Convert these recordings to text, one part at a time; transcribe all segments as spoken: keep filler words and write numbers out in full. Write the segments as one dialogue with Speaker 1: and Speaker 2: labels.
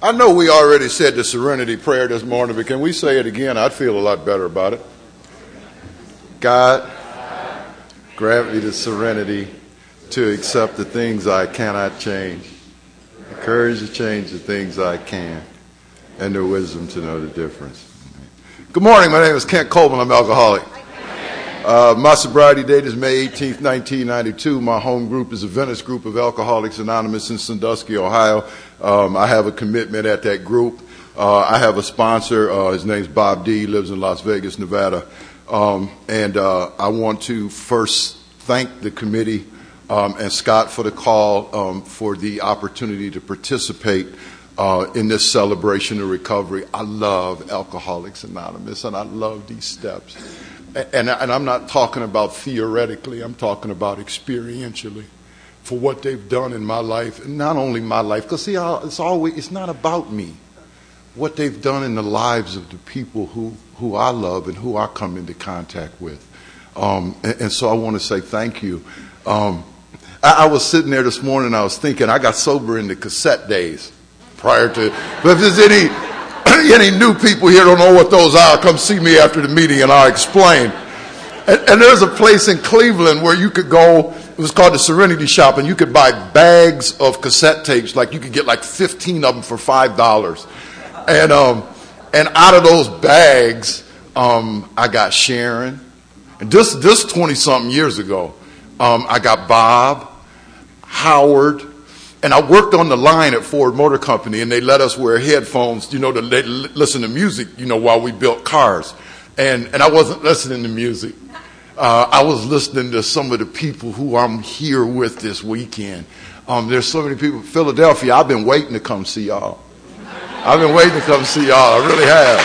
Speaker 1: I know we already said the serenity prayer this morning, but can we say it again? I'd feel a lot better about it. God, grant me the serenity to accept the things I cannot change, the courage to change the things I can, and the wisdom to know the difference. Good morning. My name is Kent Coleman. I'm an alcoholic. Uh, my sobriety date is May eighteenth, nineteen ninety-two. My home group is a Venice group of Alcoholics Anonymous in Sandusky, Ohio. Um, I have a commitment at that group. Uh, I have a sponsor. Uh, his name's Bob D. He lives in Las Vegas, Nevada. Um, and uh, I want to first thank the committee um, and Scott for the call, um, for the opportunity to participate uh, in this celebration of recovery. I love Alcoholics Anonymous, and I love these steps. And, and I'm not talking about theoretically, I'm talking about experientially for what they've done in my life, and not only my life, because see, it's always, it's not about me. What they've done in the lives of the people who, who I love and who I come into contact with. Um, and, and so I want to say thank you. Um, I, I was sitting there this morning, I was thinking, I got sober in the cassette days prior to, but if there's any, any new people here don't know what those are, come see me after the meeting and I'll explain. And, and there's a place in Cleveland where you could go, it was called the Serenity Shop, and you could buy bags of cassette tapes, like you could get like fifteen of them for five dollars. And um, and out of those bags, um, I got Sharon. And this this twenty-something years ago, um, I got Bob, Howard, and I worked on the line at Ford Motor Company, and they let us wear headphones, you know, to listen to music, you know, while we built cars. And and I wasn't listening to music. Uh, I was listening to some of the people who I'm here with this weekend. Um, there's so many people in Philadelphia. I've been waiting to come see y'all. I've been waiting to come see y'all. I really have.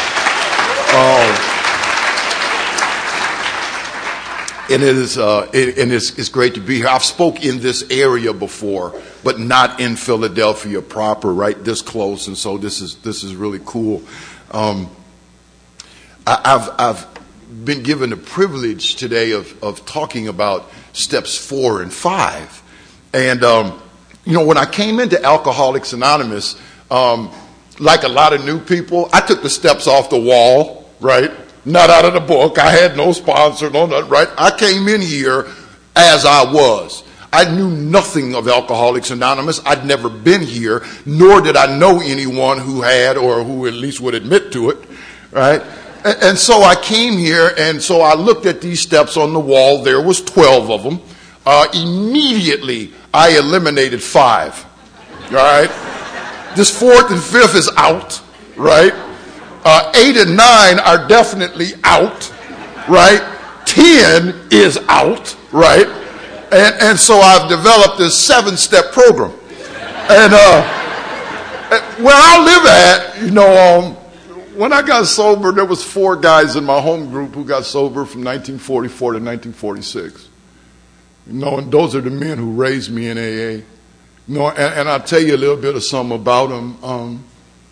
Speaker 1: Um, and it is, uh, it, and it's, it's great to be here. I've spoke in this area before, but not in Philadelphia proper, right this close. And so this is this is really cool. Um, I, I've I've been given the privilege today of of talking about steps four and five. And um, you know, when I came into Alcoholics Anonymous, um, like a lot of new people, I took the steps off the wall, right? Not out of the book. I had no sponsor, no nothing, right? I came in here as I was. I knew nothing of Alcoholics Anonymous. I'd never been here, nor did I know anyone who had, or who at least would admit to it, right? And, and so I came here, and so I looked at these steps on the wall. There was twelve of them. Uh, immediately, I eliminated five, all right? This fourth and fifth is out, right? Uh, eight and nine are definitely out, right? Ten is out, right? And and so I've developed this seven-step program. And uh, where I live at, you know, um, when I got sober, there was four guys in my home group who got sober from nineteen forty-four to nineteen forty-six. You know, and those are the men who raised me in A A. You know, and, and I'll tell you a little bit of something about them. Um,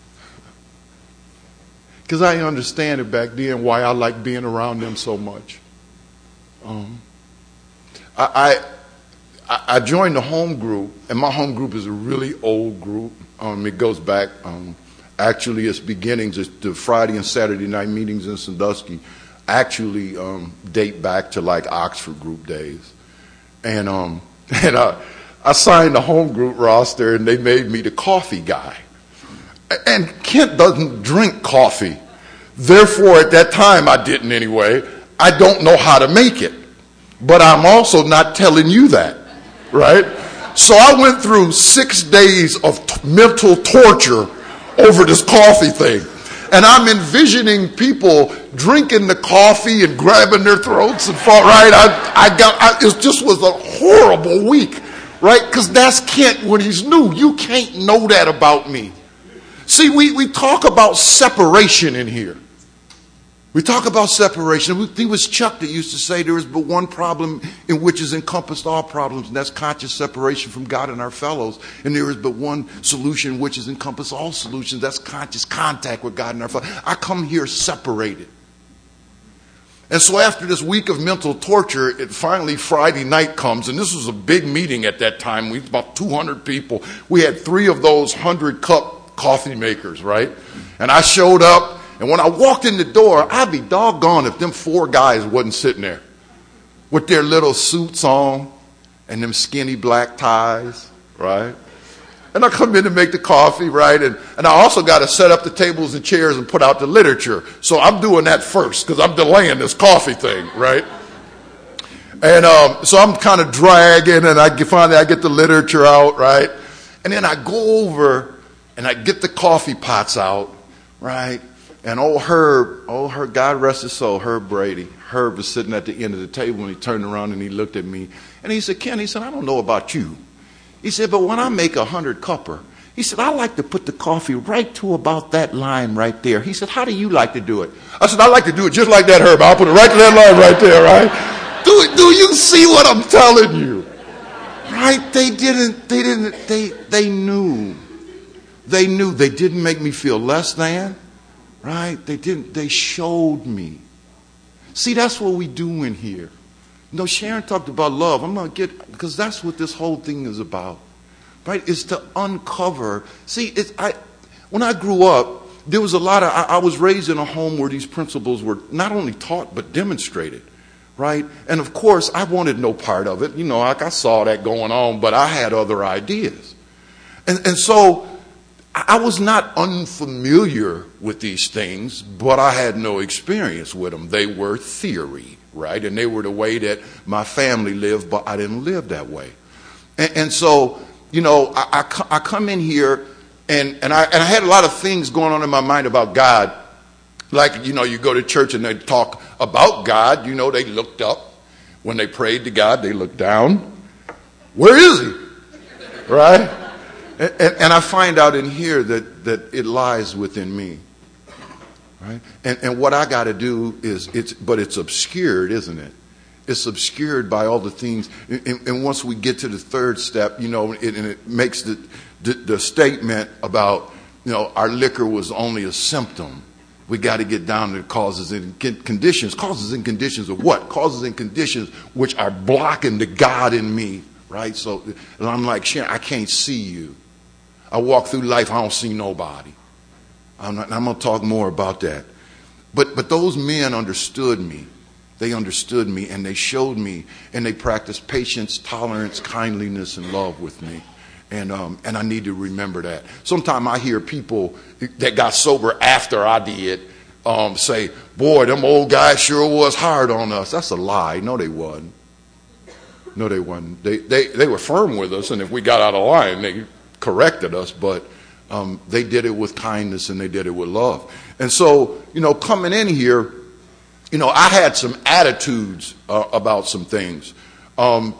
Speaker 1: Because I understand it back then why I like being around them so much. Um, I, I I joined the home group, and my home group is a really old group. Um, it goes back, um, actually its beginnings, the Friday and Saturday night meetings in Sandusky actually um, date back to like Oxford group days. And um, and I, I signed the home group roster, and they made me the coffee guy. And Kent doesn't drink coffee. Therefore, at that time, I didn't anyway. I don't know how to make it. But I'm also not telling you that, right? So I went through six days of t- mental torture over this coffee thing. And I'm envisioning people drinking the coffee and grabbing their throats and fall, right? I, I got, I, it just was a horrible week, right? Because that's Kent when he's new. You can't know that about me. See, we, we talk about separation in here. We talk about separation. I think it was Chuck that used to say there is but one problem in which is encompassed all problems, and that's conscious separation from God and our fellows. And there is but one solution which is encompassed all solutions. That's conscious contact with God and our fellows. I come here separated. And so after this week of mental torture, it finally Friday night comes, and this was a big meeting at that time. We about two hundred people. We had three of those hundred cup coffee makers, right? And I showed up, and when I walked in the door, I'd be doggone if them four guys wasn't sitting there with their little suits on and them skinny black ties, right? And I come in to make the coffee, right? And, and I also got to set up the tables and chairs and put out the literature. So I'm doing that first because I'm delaying this coffee thing, right? And um, so I'm kind of dragging, and I get, finally I get the literature out, right? And then I go over and I get the coffee pots out, right? And old Herb, old Herb, God rest his soul, Herb Brady. Herb was sitting at the end of the table, and he turned around and he looked at me. And he said, Ken, he said, I don't know about you. He said, but when I make a hundred cupper, he said, I like to put the coffee right to about that line right there. He said, how do you like to do it? I said, I like to do it just like that, Herb. I'll put it right to that line right there, right? Do, do you see what I'm telling you? Right? They didn't, they didn't, they, they knew. They knew. They didn't make me feel less than, right? They didn't, they showed me. See, that's what we do in here. You know, Sharon talked about love. I'm going to get, because that's what this whole thing is about, right? It's to uncover. See, it's, I, when I grew up, there was a lot of, I, I was raised in a home where these principles were not only taught, but demonstrated, right? And of course, I wanted no part of it. You know, like I saw that going on, but I had other ideas. And, and so I was not unfamiliar with these things, but I had no experience with them. They were theory. Right? And they were the way that my family lived, but I didn't live that way. And, and so, you know, I, I, I come in here and, and, I, and I had a lot of things going on in my mind about God. Like, you know, you go to church and they talk about God. You know, they looked up. When they prayed to God, they looked down. Where is he? Right? And, and, and I find out in here that, that it lies within me. Right? And, and what I got to do is, it's, but it's obscured, isn't it? It's obscured by all the things. And, and once we get to the third step, you know, it, and it makes the, the, the statement about, you know, our liquor was only a symptom. We got to get down to the causes and conditions. Causes and conditions of what? Causes and conditions which are blocking the God in me, right? So and I'm like, Sharon, I can't see you. I walk through life, I don't see nobody. I'm, not, I'm going to talk more about that. But but those men understood me. They understood me, and they showed me, and they practiced patience, tolerance, kindliness, and love with me. And um, and I need to remember that. Sometimes I hear people that got sober after I did um, say, boy, them old guys sure was hard on us. That's a lie. No, they wasn't. No, they wasn't. They, they, they were firm with us, and if we got out of line, they corrected us, but Um, they did it with kindness and they did it with love. And so, you know, coming in here, you know, I had some attitudes uh, about some things. Um,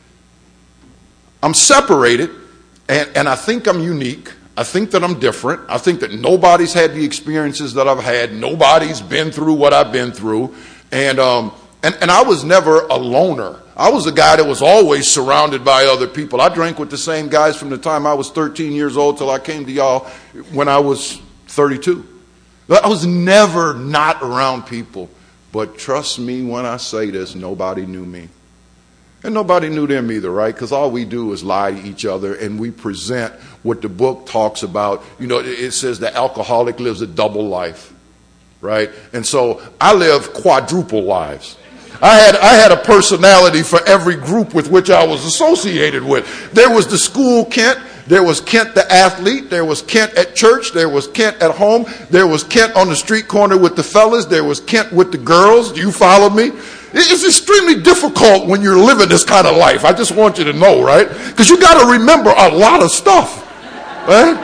Speaker 1: I'm separated, and, and I think I'm unique. I think that I'm different. I think that nobody's had the experiences that I've had. Nobody's been through what I've been through. And, um, and, and I was never a loner. I was a guy that was always surrounded by other people. I drank with the same guys from the time I was thirteen years old till I came to y'all when I was thirty-two. I was never not around people. But trust me when I say this, nobody knew me. And nobody knew them either, right? Because all we do is lie to each other, and we present what the book talks about. You know, it says the alcoholic lives a double life, right? And so I live quadruple lives. I had I had a personality for every group with which I was associated with. There was the school Kent. There was Kent the athlete. There was Kent at church. There was Kent at home. There was Kent on the street corner with the fellas. There was Kent with the girls. Do you follow me? It's extremely difficult when you're living this kind of life. I just want you to know, right? Because you got to remember a lot of stuff, right?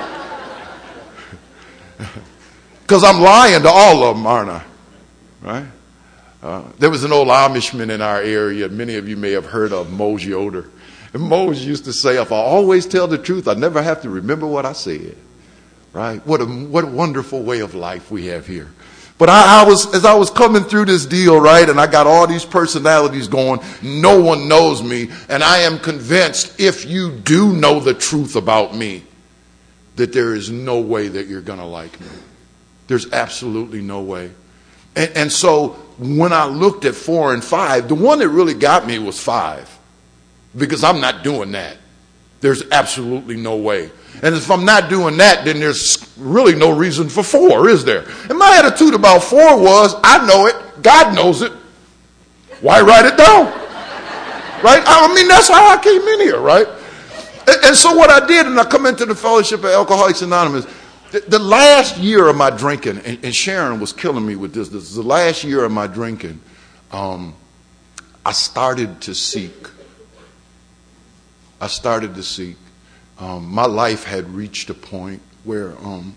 Speaker 1: Because I'm lying to all of them, aren't I? Right? Uh, there was an old Amishman in our area. Many of you may have heard of Mose Yoder. And Mose used to say, if I always tell the truth, I never have to remember what I said. Right? What a, what a wonderful way of life we have here. But I, I was, as I was coming through this deal, right, and I got all these personalities going, no one knows me. And I am convinced if you do know the truth about me, that there is no way that you're going to like me. There's absolutely no way. And, and so when I looked at four and five, the one that really got me was five, because I'm not doing that. There's absolutely no way. And if I'm not doing that, then there's really no reason for four, is there? And my attitude about four was, I know it, God knows it. Why write it down? Right? I mean, that's how I came in here, right? And, and so what I did, and I come into the Fellowship of Alcoholics Anonymous, the, the last year of my drinking, and, and Sharon was killing me with this, this is the last year of my drinking, um, I started to seek. I started to seek. Um, my life had reached a point where um,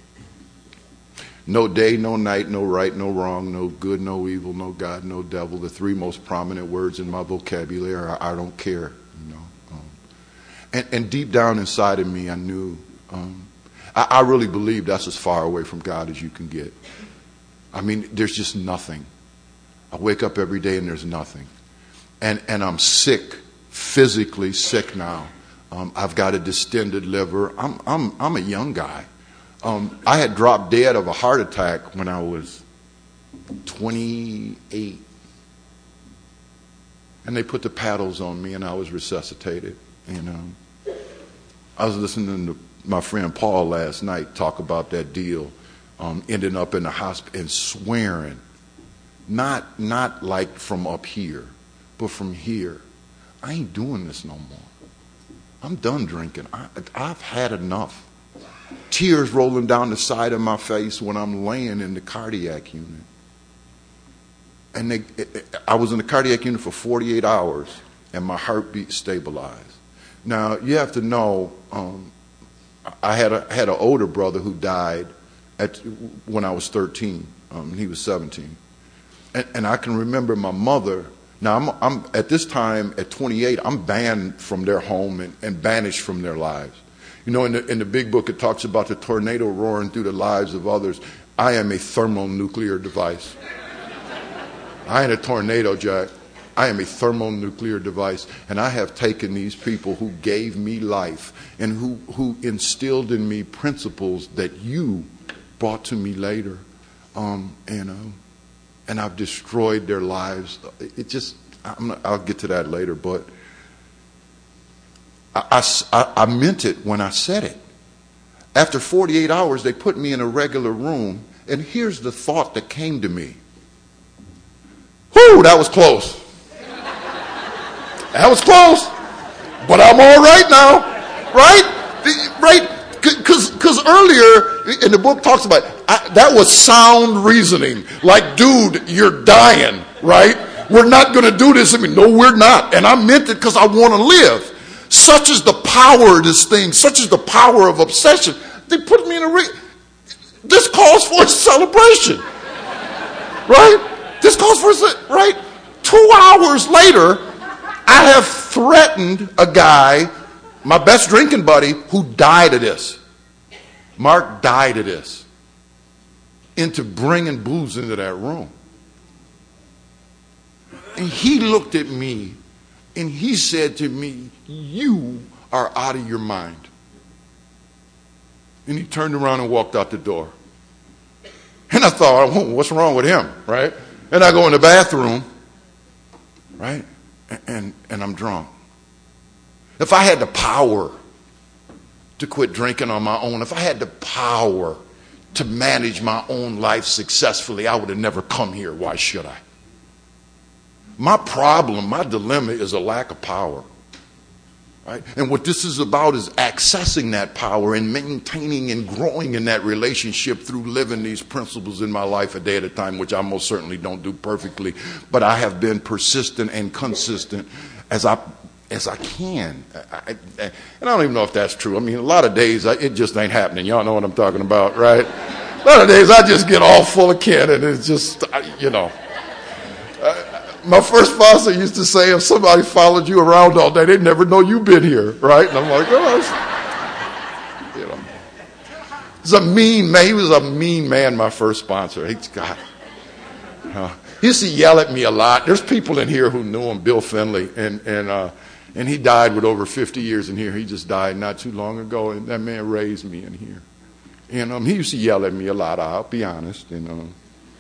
Speaker 1: no day, no night, no right, no wrong, no good, no evil, no God, no devil. The three most prominent words in my vocabulary are I don't care. You know, um, and, and deep down inside of me, I knew, um, I, I really believe that's as far away from God as you can get. I mean, there's just nothing. I wake up every day and there's nothing. And, and I'm sick, physically sick now. Um, I've got a distended liver. I'm I'm I'm a young guy. Um, I had dropped dead of a heart attack when I was twenty-eight, and they put the paddles on me, and I was resuscitated. And um, I was listening to my friend Paul last night talk about that deal, um, ending up in the hospital and swearing, not not like from up here, but from here. I ain't doing this no more. I'm done drinking. I, I've had enough. Tears rolling down the side of my face when I'm laying in the cardiac unit. And they, I was in the cardiac unit for forty-eight hours, and my heartbeat stabilized. Now, you have to know, um, I had a had an older brother who died at when I was thirteen. Um, he was seventeen. And, and I can remember my mother. Now, I'm, I'm at this time, at twenty-eight, I'm banned from their home and, and banished from their lives. You know, in the, in the big book, it talks about the tornado roaring through the lives of others. I am a thermonuclear device. I ain't a tornado, Jack. I am a thermonuclear device, and I have taken these people who gave me life and who, who instilled in me principles that you brought to me later, um, and um, and I've destroyed their lives. It just, I'm not, I'll get to that later, but I, I, I meant it when I said it. After forty-eight hours, they put me in a regular room, and here's the thought that came to me. Whew, that was close. That was close, but I'm all right now, right? Right? Because earlier in the book talks about I, that was sound reasoning. Like, dude, you're dying, right? We're not going to do this. I mean, no, we're not. And I meant it because I want to live. Such is the power of this thing. Such is the power of obsession. They put me in a ring. This calls for a celebration, right? This calls for a right. Two hours later, I have threatened a guy, my best drinking buddy, who died of this. Mark died of this. Into bringing booze into that room. And he looked at me and he said to me, you are out of your mind. And he turned around and walked out the door. And I thought, oh, what's wrong with him, right? And I go in the bathroom, right? And, and I'm drunk. If I had the power to quit drinking on my own, if I had the power to manage my own life successfully, I would have never come here. Why should I? My problem, my dilemma is a lack of power. Right? And what this is about is accessing that power and maintaining and growing in that relationship through living these principles in my life a day at a time, which I most certainly don't do perfectly, but I have been persistent and consistent as I as I can. I, I, and I don't even know if that's true. I mean, a lot of days I, it just ain't happening. Y'all know what I'm talking about, right? A lot of days I just get all full of kid and it's just, you know. Uh, My first sponsor used to say, if somebody followed you around all day, they'd never know you've been here, right? And I'm like, oh, you know. He's a mean man. He was a mean man, my first sponsor. He's got, uh, he used to yell at me a lot. There's people in here who knew him, Bill Finley, and and uh, and he died with over fifty years in here. He just died not too long ago, and that man raised me in here. And um, he used to yell at me a lot, I'll be honest, and um,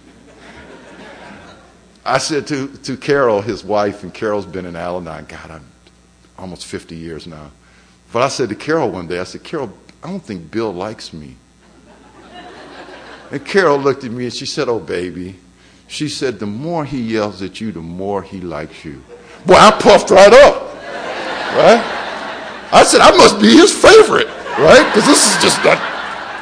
Speaker 1: I said to, to Carol, his wife, and Carol's been in Al-Anon, God, I'm almost fifty years now. But I said to Carol one day, I said, Carol, I don't think Bill likes me. And Carol looked at me and she said, oh, baby. She said, the more he yells at you, the more he likes you. Boy, I puffed right up. Right? I said, I must be his favorite. Right? Because this is just not.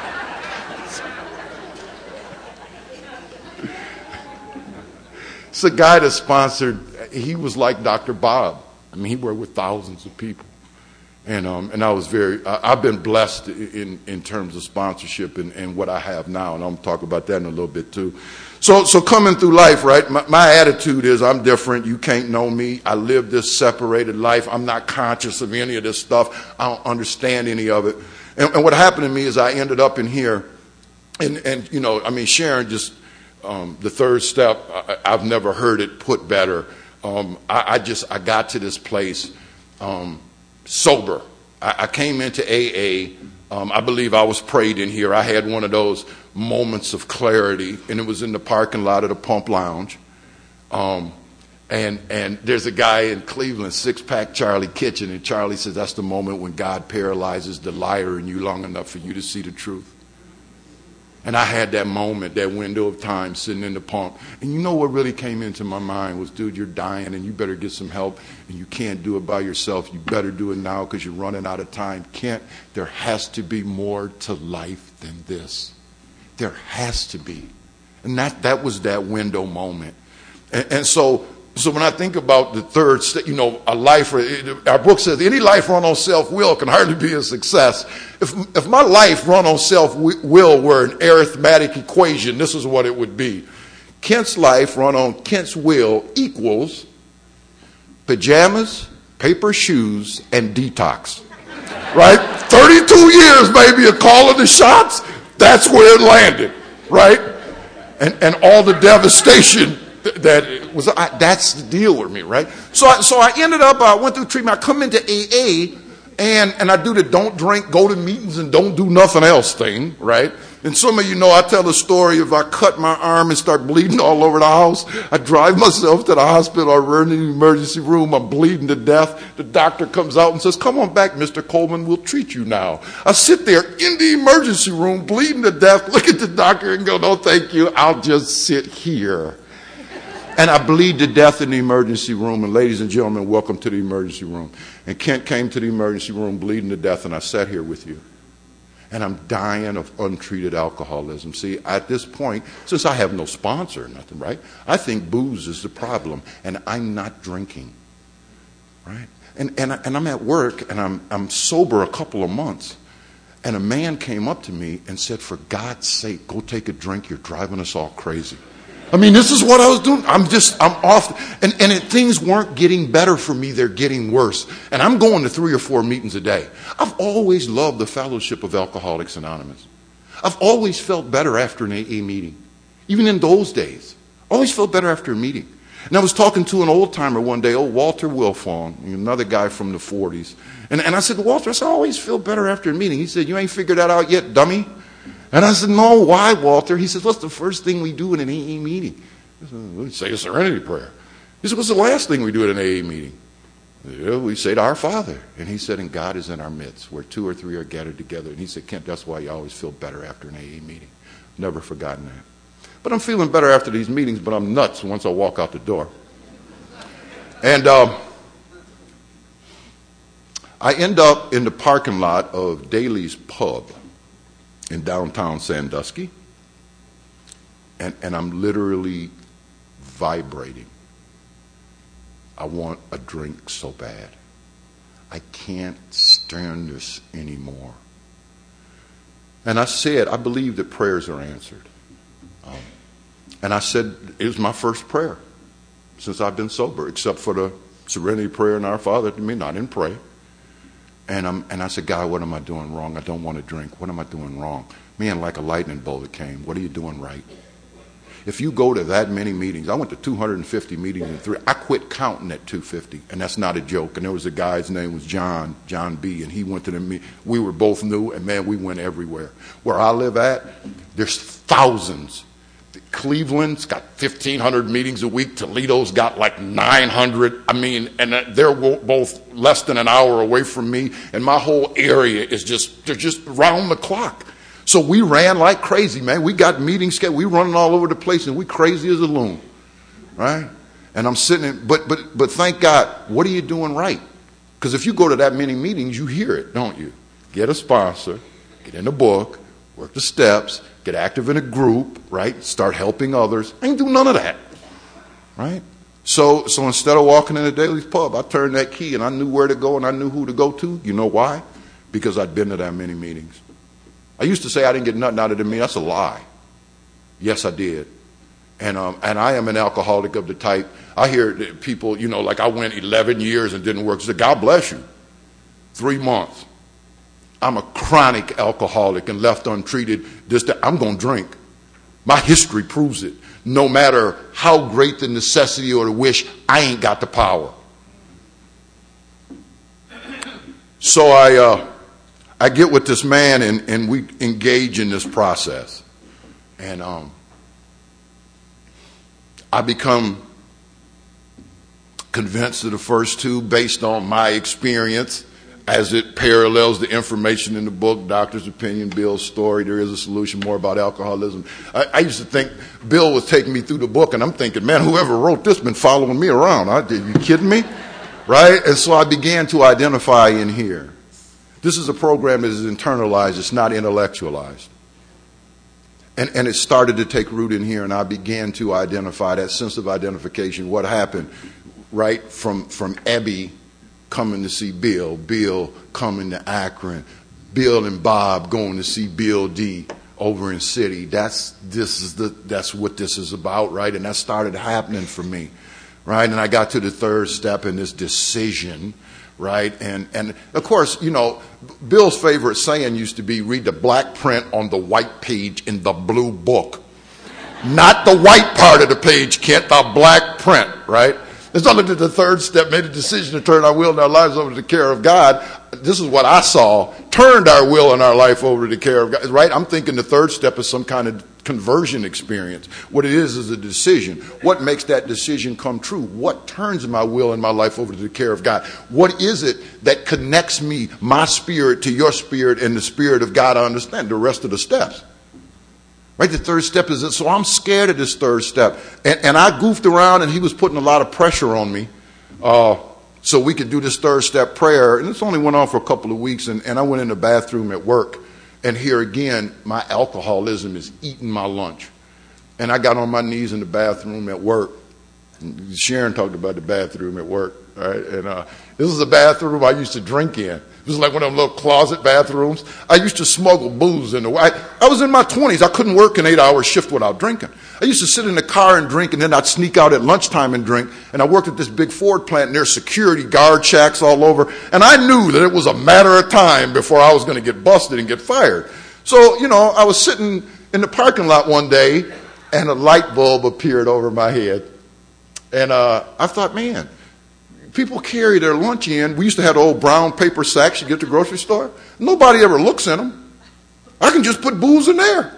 Speaker 1: It's a guy that sponsored, he was like Doctor Bob. I mean, he worked with thousands of people. And um, and I was very, I, I've been blessed in, in terms of sponsorship and, and what I have now. And I'm going to talk about that in a little bit too. So so coming through life, right, my, my attitude is I'm different. You can't know me. I live this separated life. I'm not conscious of any of this stuff. I don't understand any of it. And, and what happened to me is I ended up in here. And, and you know, I mean, Sharon just, um, the third step, I, I've never heard it put better. Um, I, I just, I got to this place um, sober. I, I came into A A. Um, I believe I was prayed in here. I had one of those moments of clarity, and it was in the parking lot of the Pump Lounge. Um, and and there's a guy in Cleveland, Six Pack Charlie Kitchen, and Charlie says that's the moment when God paralyzes the liar in you long enough for you to see the truth. And I had that moment, that window of time sitting in the pump. And you know what really came into my mind was, dude, you're dying and you better get some help. And you can't do it by yourself. You better do it now because you're running out of time. Kent, there has to be more to life than this. There has to be. And that, that was that window moment. And, and so, so when I think about the third step, you know, a life, our book says any life run on self-will can hardly be a success. If, if my life run on self-will were an arithmetic equation, this is what it would be. Kent's life run on Kent's will equals pajamas, paper shoes, and detox. Right? thirty-two years, baby, of calling the shots. That's where it landed. Right? And, and all the devastation that it was, I, that's the deal with me, right? So I, so I ended up, I went through treatment. I come into A A, and, and I do the don't drink, go to meetings, and don't do nothing else thing, right? And some of you know I tell the story of I cut my arm and start bleeding all over the house. I drive myself to the hospital. I run in the emergency room. I'm bleeding to death. The doctor comes out and says, come on back, Mister Coleman. We'll treat you now. I sit there in the emergency room, bleeding to death, look at the doctor and go, no, thank you. I'll just sit here. And I bleed to death in the emergency room. And ladies and gentlemen, welcome to the emergency room. And Kent came to the emergency room bleeding to death, and I sat here with you. And I'm dying of untreated alcoholism. See, at this point, since I have no sponsor or nothing, right, I think booze is the problem, and I'm not drinking, right? And and, I, and I'm at work, and I'm I'm sober a couple of months, and a man came up to me and said, for God's sake, go take a drink. You're driving us all crazy. I mean, this is what I was doing. I'm just, I'm off. And, and it, things weren't getting better for me. They're getting worse. And I'm going to three or four meetings a day. I've always loved the fellowship of Alcoholics Anonymous. I've always felt better after an A A meeting. Even in those days. Always felt better after a meeting. And I was talking to an old timer one day, old Walter Wilfong, another guy from the forties. And, and I said, Walter, I said, I always feel better after a meeting. He said, you ain't figured that out yet, dummy? And I said, no, why, Walter? He said, what's the first thing we do in an A A meeting? I said, we say a serenity prayer. He said, what's the last thing we do at an A A meeting? Yeah, we say to our Father. And he said, and God is in our midst, where two or three are gathered together. And he said, Kent, that's why you always feel better after an A A meeting. Never forgotten that. But I'm feeling better after these meetings, but I'm nuts once I walk out the door. And um, I end up in the parking lot of Daly's Pub in downtown Sandusky, and, and I'm literally vibrating. I want a drink so bad. I can't stand this anymore. And I said, I believe that prayers are answered. Um, and I said, it was my first prayer since I've been sober, except for the serenity prayer in Our Father. To me, I didn't pray. And, I'm, and I said, God, what am I doing wrong? I don't want to drink. What am I doing wrong? Man, like a lightning bolt it came. What are you doing right? If you go to that many meetings, I went to two hundred fifty meetings in three. I quit counting at two hundred fifty, and that's not a joke. And there was a guy's name was John, John B., and he went to the meeting. We were both new, and man, we went everywhere. Where I live at, there's thousands. Cleveland's got fifteen hundred meetings a week. Toledo's got like nine hundred. I mean, and they're both less than an hour away from me. And my whole area is just, they're just round the clock. So we ran like crazy, man. We got meetings scheduled. We running all over the place, and we crazy as a loon, right? And I'm sitting in, but, but, but thank God, what are you doing right? Because if you go to that many meetings, you hear it, don't you? Get a sponsor, get in a book, work the steps, get active in a group, right? Start helping others. I ain't do none of that, right? So so instead of walking in the Daly's pub, I turned that key and I knew where to go and I knew who to go to. You know why? Because I'd been to that many meetings. I used to say I didn't get nothing out of the meeting. That's a lie. Yes, I did. And um, and I am an alcoholic of the type. I hear people, you know, like I went eleven years and didn't work. I said, God bless you. Three months. I'm a chronic alcoholic and left untreated. This, that, I'm going to drink. My history proves it. No matter how great the necessity or the wish, I ain't got the power. So I uh, I get with this man and, and we engage in this process. And um, I become convinced of the first two based on my experience as it parallels the information in the book, Doctor's Opinion, Bill's Story, There is a Solution, more about alcoholism. I, I used to think Bill was taking me through the book, and I'm thinking, man, whoever wrote this been following me around. I, are you kidding me? Right? And so I began to identify in here. This is a program that is internalized. It's not intellectualized. And, and it started to take root in here, and I began to identify that sense of identification, what happened, right, from, from Abby coming to see Bill, Bill coming to Akron, Bill and Bob going to see Bill D over in City. That's this is the that's what this is about, right? And that started happening for me, right? And I got to the third step in this decision, right? And and of course, you know, Bill's favorite saying used to be, read the black print on the white page in the blue book. Not the white part of the page, Kent, the black print, right? As I looked at the third step, made a decision to turn our will and our lives over to the care of God. This is what I saw. Turned our will and our life over to the care of God. Right? I'm thinking the third step is some kind of conversion experience. What it is is a decision. What makes that decision come true? What turns my will and my life over to the care of God? What is it that connects me, my spirit, to your spirit and the spirit of God? I understand the rest of the steps. Right, the third step is it. So I'm scared of this third step. And, and I goofed around, and he was putting a lot of pressure on me uh, so we could do this third step prayer. And this only went on for a couple of weeks, and, and I went in the bathroom at work. And here again, my alcoholism is eating my lunch. And I got on my knees in the bathroom at work. And Sharon talked about the bathroom at work. Right? And uh, this is a bathroom I used to drink in. It was like one of them little closet bathrooms. I used to smuggle booze in the I, I was in my twenties. I couldn't work an eight-hour shift without drinking. I used to sit in the car and drink, and then I'd sneak out at lunchtime and drink. And I worked at this big Ford plant, and there's security guard shacks all over. And I knew that it was a matter of time before I was going to get busted and get fired. So, you know, I was sitting in the parking lot one day, and a light bulb appeared over my head. And uh, I thought, man, people carry their lunch in. We used to have the old brown paper sacks you get at the grocery store. Nobody ever looks in them. I can just put booze in there.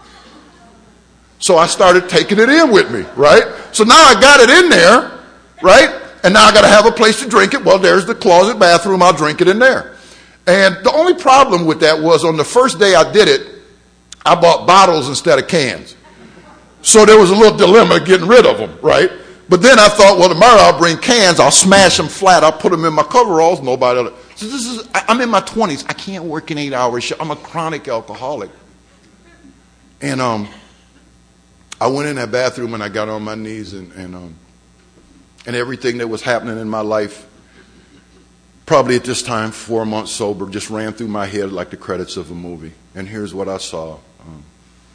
Speaker 1: So I started taking it in with me, right? So now I got it in there, right? And now I got to have a place to drink it. Well, there's the closet bathroom. I'll drink it in there. And the only problem with that was on the first day I did it, I bought bottles instead of cans. So there was a little dilemma getting rid of them, right? But then I thought, well, tomorrow I'll bring cans. I'll smash them flat. I'll put them in my coveralls. Nobody else. So this is, I'm in my twenties. I can't work an eight-hour shift. I'm a chronic alcoholic. And um, I went in that bathroom and I got on my knees and and, um, and everything that was happening in my life, probably at this time, four months sober, just ran through my head like the credits of a movie. And here's what I saw. Um,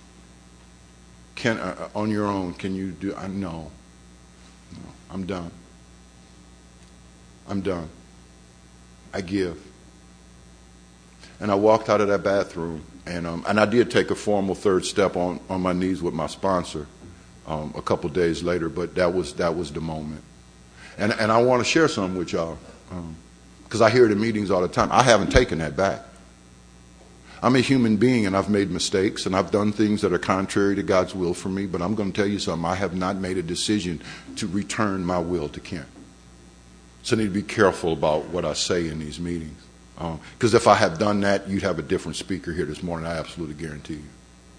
Speaker 1: can uh, on your own, can you do? I know. No, I'm done. I'm done. I give. And I walked out of that bathroom, and um, and I did take a formal third step on, on my knees with my sponsor um, a couple days later, but that was that was the moment. And and I want to share something with y'all, because um, I hear it in meetings all the time. I haven't taken that back. I'm a human being, and I've made mistakes, and I've done things that are contrary to God's will for me, but I'm going to tell you something. I have not made a decision to return my will to Kent. So I need to be careful about what I say in these meetings. Because um, if I had done that, you'd have a different speaker here this morning, I absolutely guarantee you.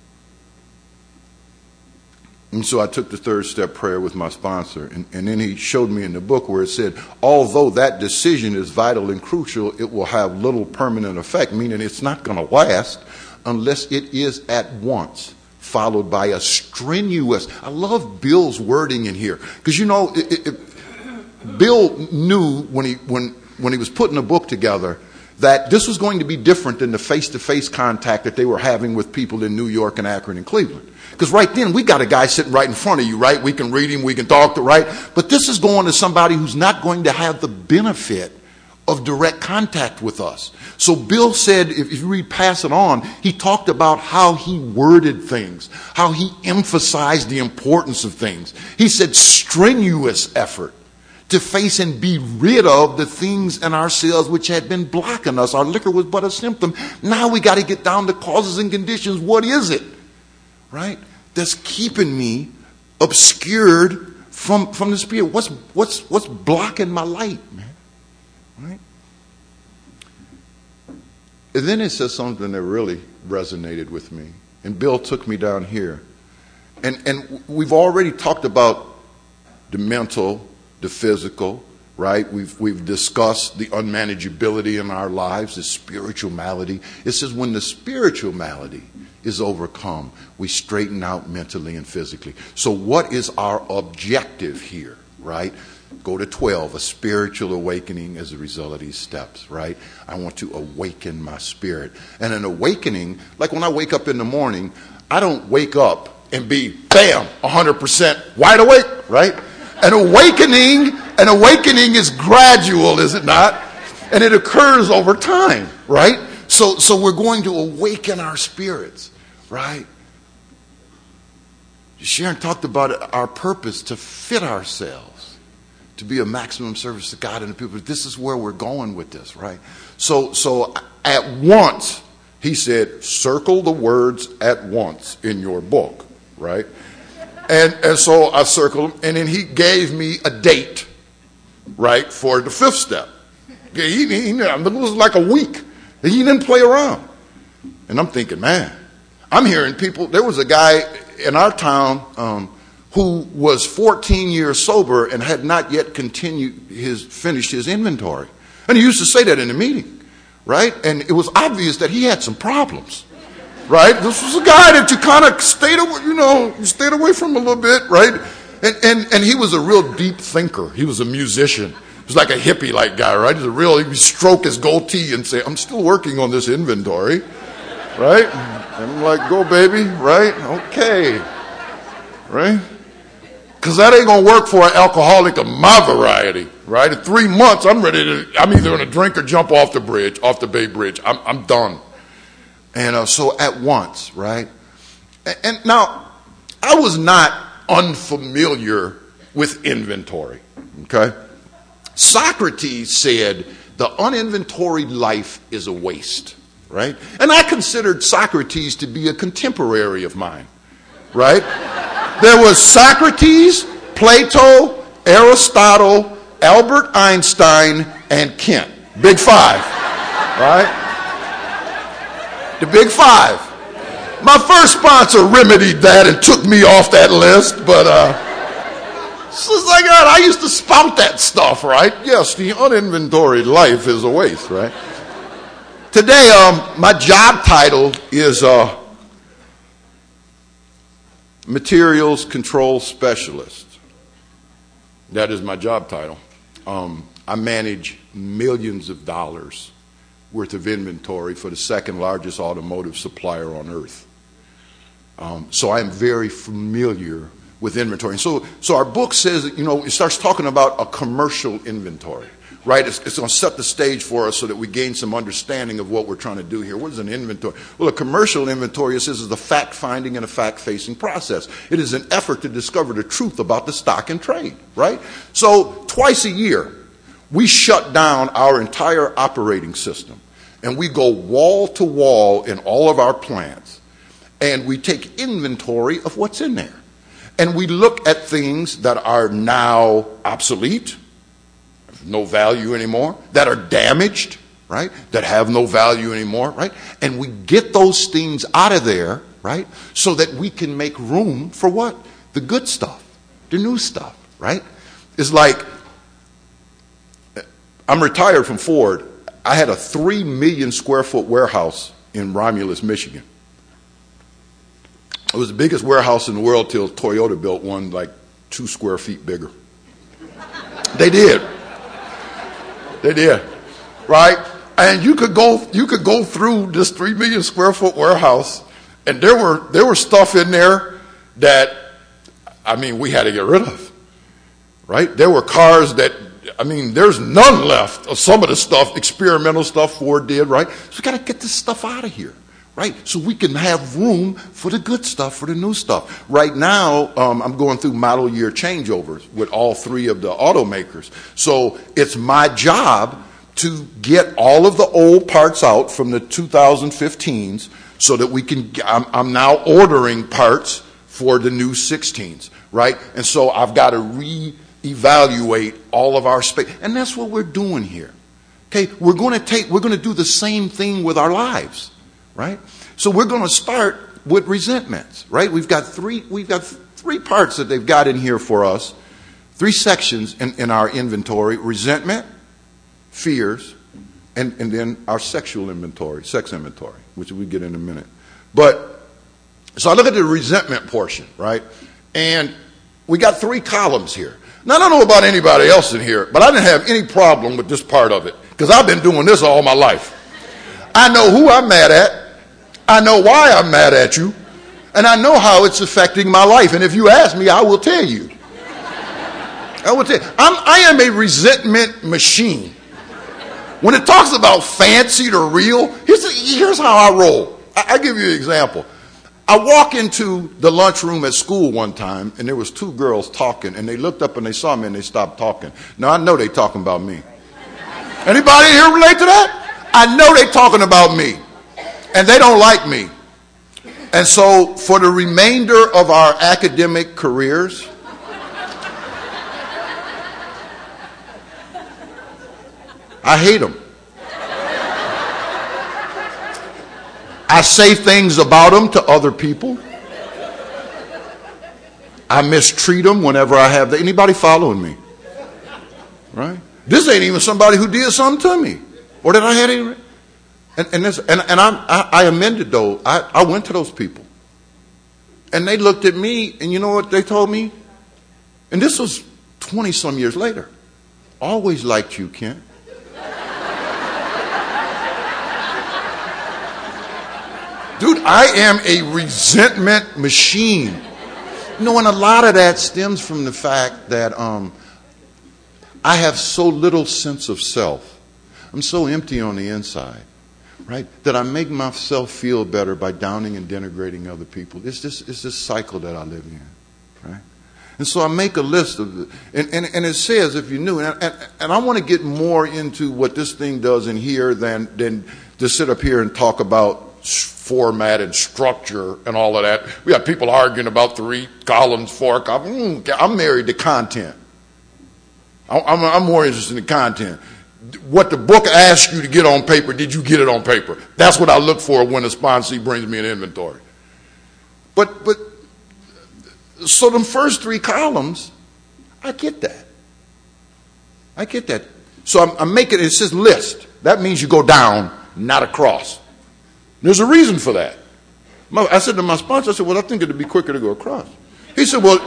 Speaker 1: And so I took the third step prayer with my sponsor, and, and then he showed me in the book where it said, although that decision is vital and crucial, it will have little permanent effect, meaning it's not going to last unless it is at once followed by a strenuous. I love Bill's wording in here, because you know, it, it, it, Bill knew when he when when he was putting the book together that this was going to be different than the face-to-face contact that they were having with people in New York and Akron and Cleveland. Because right then, we got a guy sitting right in front of you, right? We can read him, we can talk to, right? But this is going to somebody who's not going to have the benefit of direct contact with us. So Bill said, if you read Pass It On, he talked about how he worded things, how he emphasized the importance of things. He said strenuous effort to face and be rid of the things in ourselves which had been blocking us. Our liquor was but a symptom. Now we got to get down to causes and conditions. What is it? Right? That's keeping me obscured from, from the Spirit. What's, what's, what's blocking my light, man? Right? And then it says something that really resonated with me. And Bill took me down here. And, and we've already talked about the mental, the physical, right? We've, we've discussed the unmanageability in our lives, the spiritual malady. It says when the spiritual malady is overcome, we straighten out mentally and physically. So what is our objective here, right? Go to twelve, a spiritual awakening as a result of these steps, right? I want to awaken my spirit. And an awakening, like when I wake up in the morning, I don't wake up and be, bam, one hundred percent wide awake, right? An awakening, an awakening is gradual, is it not? And it occurs over time, right? So, so we're going to awaken our spirits, right? Sharon talked about our purpose to fit ourselves, to be a maximum service to God and the people. This is where we're going with this, right? So, so at once, he said, circle the words at once in your book, right? And, and so I circled them, and then he gave me a date, right, for the fifth step. He, he, it was like a week. He didn't play around. And I'm thinking, man, I'm hearing people. There was a guy in our town um, who was fourteen years sober and had not yet continued his finished his inventory. And he used to say that in the meeting, right? And it was obvious that he had some problems, right? This was a guy that you kind of stayed away, you know, you stayed away from a little bit, right? And and and he was a real deep thinker. He was a musician. He was like a hippie-like guy, right? He's a real, he'd stroke his goatee and say, I'm still working on this inventory, right? And I'm like, go, baby, right? Okay, right? Because that ain't going to work for an alcoholic of my variety, right? In three months, I'm ready to, I'm either going to drink or jump off the bridge, off the Bay Bridge. I'm, I'm done. And uh, so at once, right? And, and now, I was not unfamiliar with inventory, okay? Socrates said the uninventoried life is a waste, right? And I considered Socrates to be a contemporary of mine, right? There was Socrates, Plato, Aristotle, Albert Einstein, and Kent. Big five, right? The big five. My first sponsor remedied that and took me off that list, but uh so it's like, God, I used to spout that stuff, right? Yes, the uninventoried life is a waste, right? Today, um, my job title is uh, Materials Control Specialist. That is my job title. Um, I manage millions of dollars worth of inventory for the second largest automotive supplier on earth. Um, so I am very familiar with inventory. And so, so our book says, you know, it starts talking about a commercial inventory, right? It's, it's going to set the stage for us so that we gain some understanding of what we're trying to do here. What is an inventory? Well, a commercial inventory, it says, is the fact-finding and a fact-facing process. It is an effort to discover the truth about the stock and trade, right? So twice a year, we shut down our entire operating system. and we go wall to wall in all of our plants, and we take inventory of what's in there. And we look at things that are now obsolete, no value anymore, that are damaged, right, that have no value anymore, right? And we get those things out of there, right, so that we can make room for what? The good stuff, the new stuff, right? It's like, I'm retired from Ford. I had a three million square foot warehouse in Romulus, Michigan. It was the biggest warehouse in the world till Toyota built one like two square feet bigger. They did. They did. Right? And you could go you could go through this three million square foot warehouse, and there were there were stuff in there that, I mean, we had to get rid of. Right? There were cars that, I mean, there's none left of some of the stuff, experimental stuff Ford did, right? So we got to get this stuff out of here, right? So we can have room for the good stuff, for the new stuff. Right now, um, I'm going through model year changeovers with all three of the automakers. So it's my job to get all of the old parts out from the two thousand fifteens so that we can, I'm, I'm now ordering parts for the new sixteens, right? And so I've got to re evaluate all of our space, and that's what we're doing here. Okay, we're going to take we're going to do the same thing with our lives, right? So we're going to start with resentments, right? We've got three we've got three parts that they've got in here for us, three sections in, in our inventory: resentment, fears, and, and then our sexual inventory, sex inventory, which we get in a minute. But so I look at the resentment portion, right? And we got three columns here. Now, I don't know about anybody else in here, but I didn't have any problem with this part of it because I've been doing this all my life. I know who I'm mad at. I know why I'm mad at you. And I know how it's affecting my life. And if you ask me, I will tell you. I will tell you. I'm, I am a resentment machine. When it talks about fancy to real, here's, here's how I roll. I, I'll give you an example. I walk into the lunchroom at school one time, and there was two girls talking, and they looked up and they saw me and they stopped talking. Now, I know they talking about me. Anybody here relate to that? I know they talking about me, and they don't like me. And so for the remainder of our academic careers, I hate them. I say things about them to other people. I mistreat them whenever I have the, anybody following me, right? This ain't even somebody who did something to me, or that I had any. And and, this, and, and I, I I amended though. I, I went to those people, and they looked at me, and you know what they told me? And this was twenty some years later. Always liked you, Kent. Dude, I am a resentment machine. You know, and a lot of that stems from the fact that um, I have so little sense of self. I'm so empty on the inside, right, that I make myself feel better by downing and denigrating other people. It's just it's this cycle that I live in, right? And so I make a list of it. And, and, and it says, if you knew, and, and, and I want to get more into what this thing does in here than, than to sit up here and talk about format and structure and all of that. We have people arguing about three columns, four columns. I'm married to content. I'm, I'm more interested in content. What the book asks you to get on paper, did you get it on paper? That's what I look for when a sponsee brings me an inventory. But, but, so the first three columns, I get that. I get that. So I'm, I'm making, it says list. That means you go down, not across. There's a reason for that. I said to my sponsor, I said, well, I think it'd be quicker to go across. He said, well,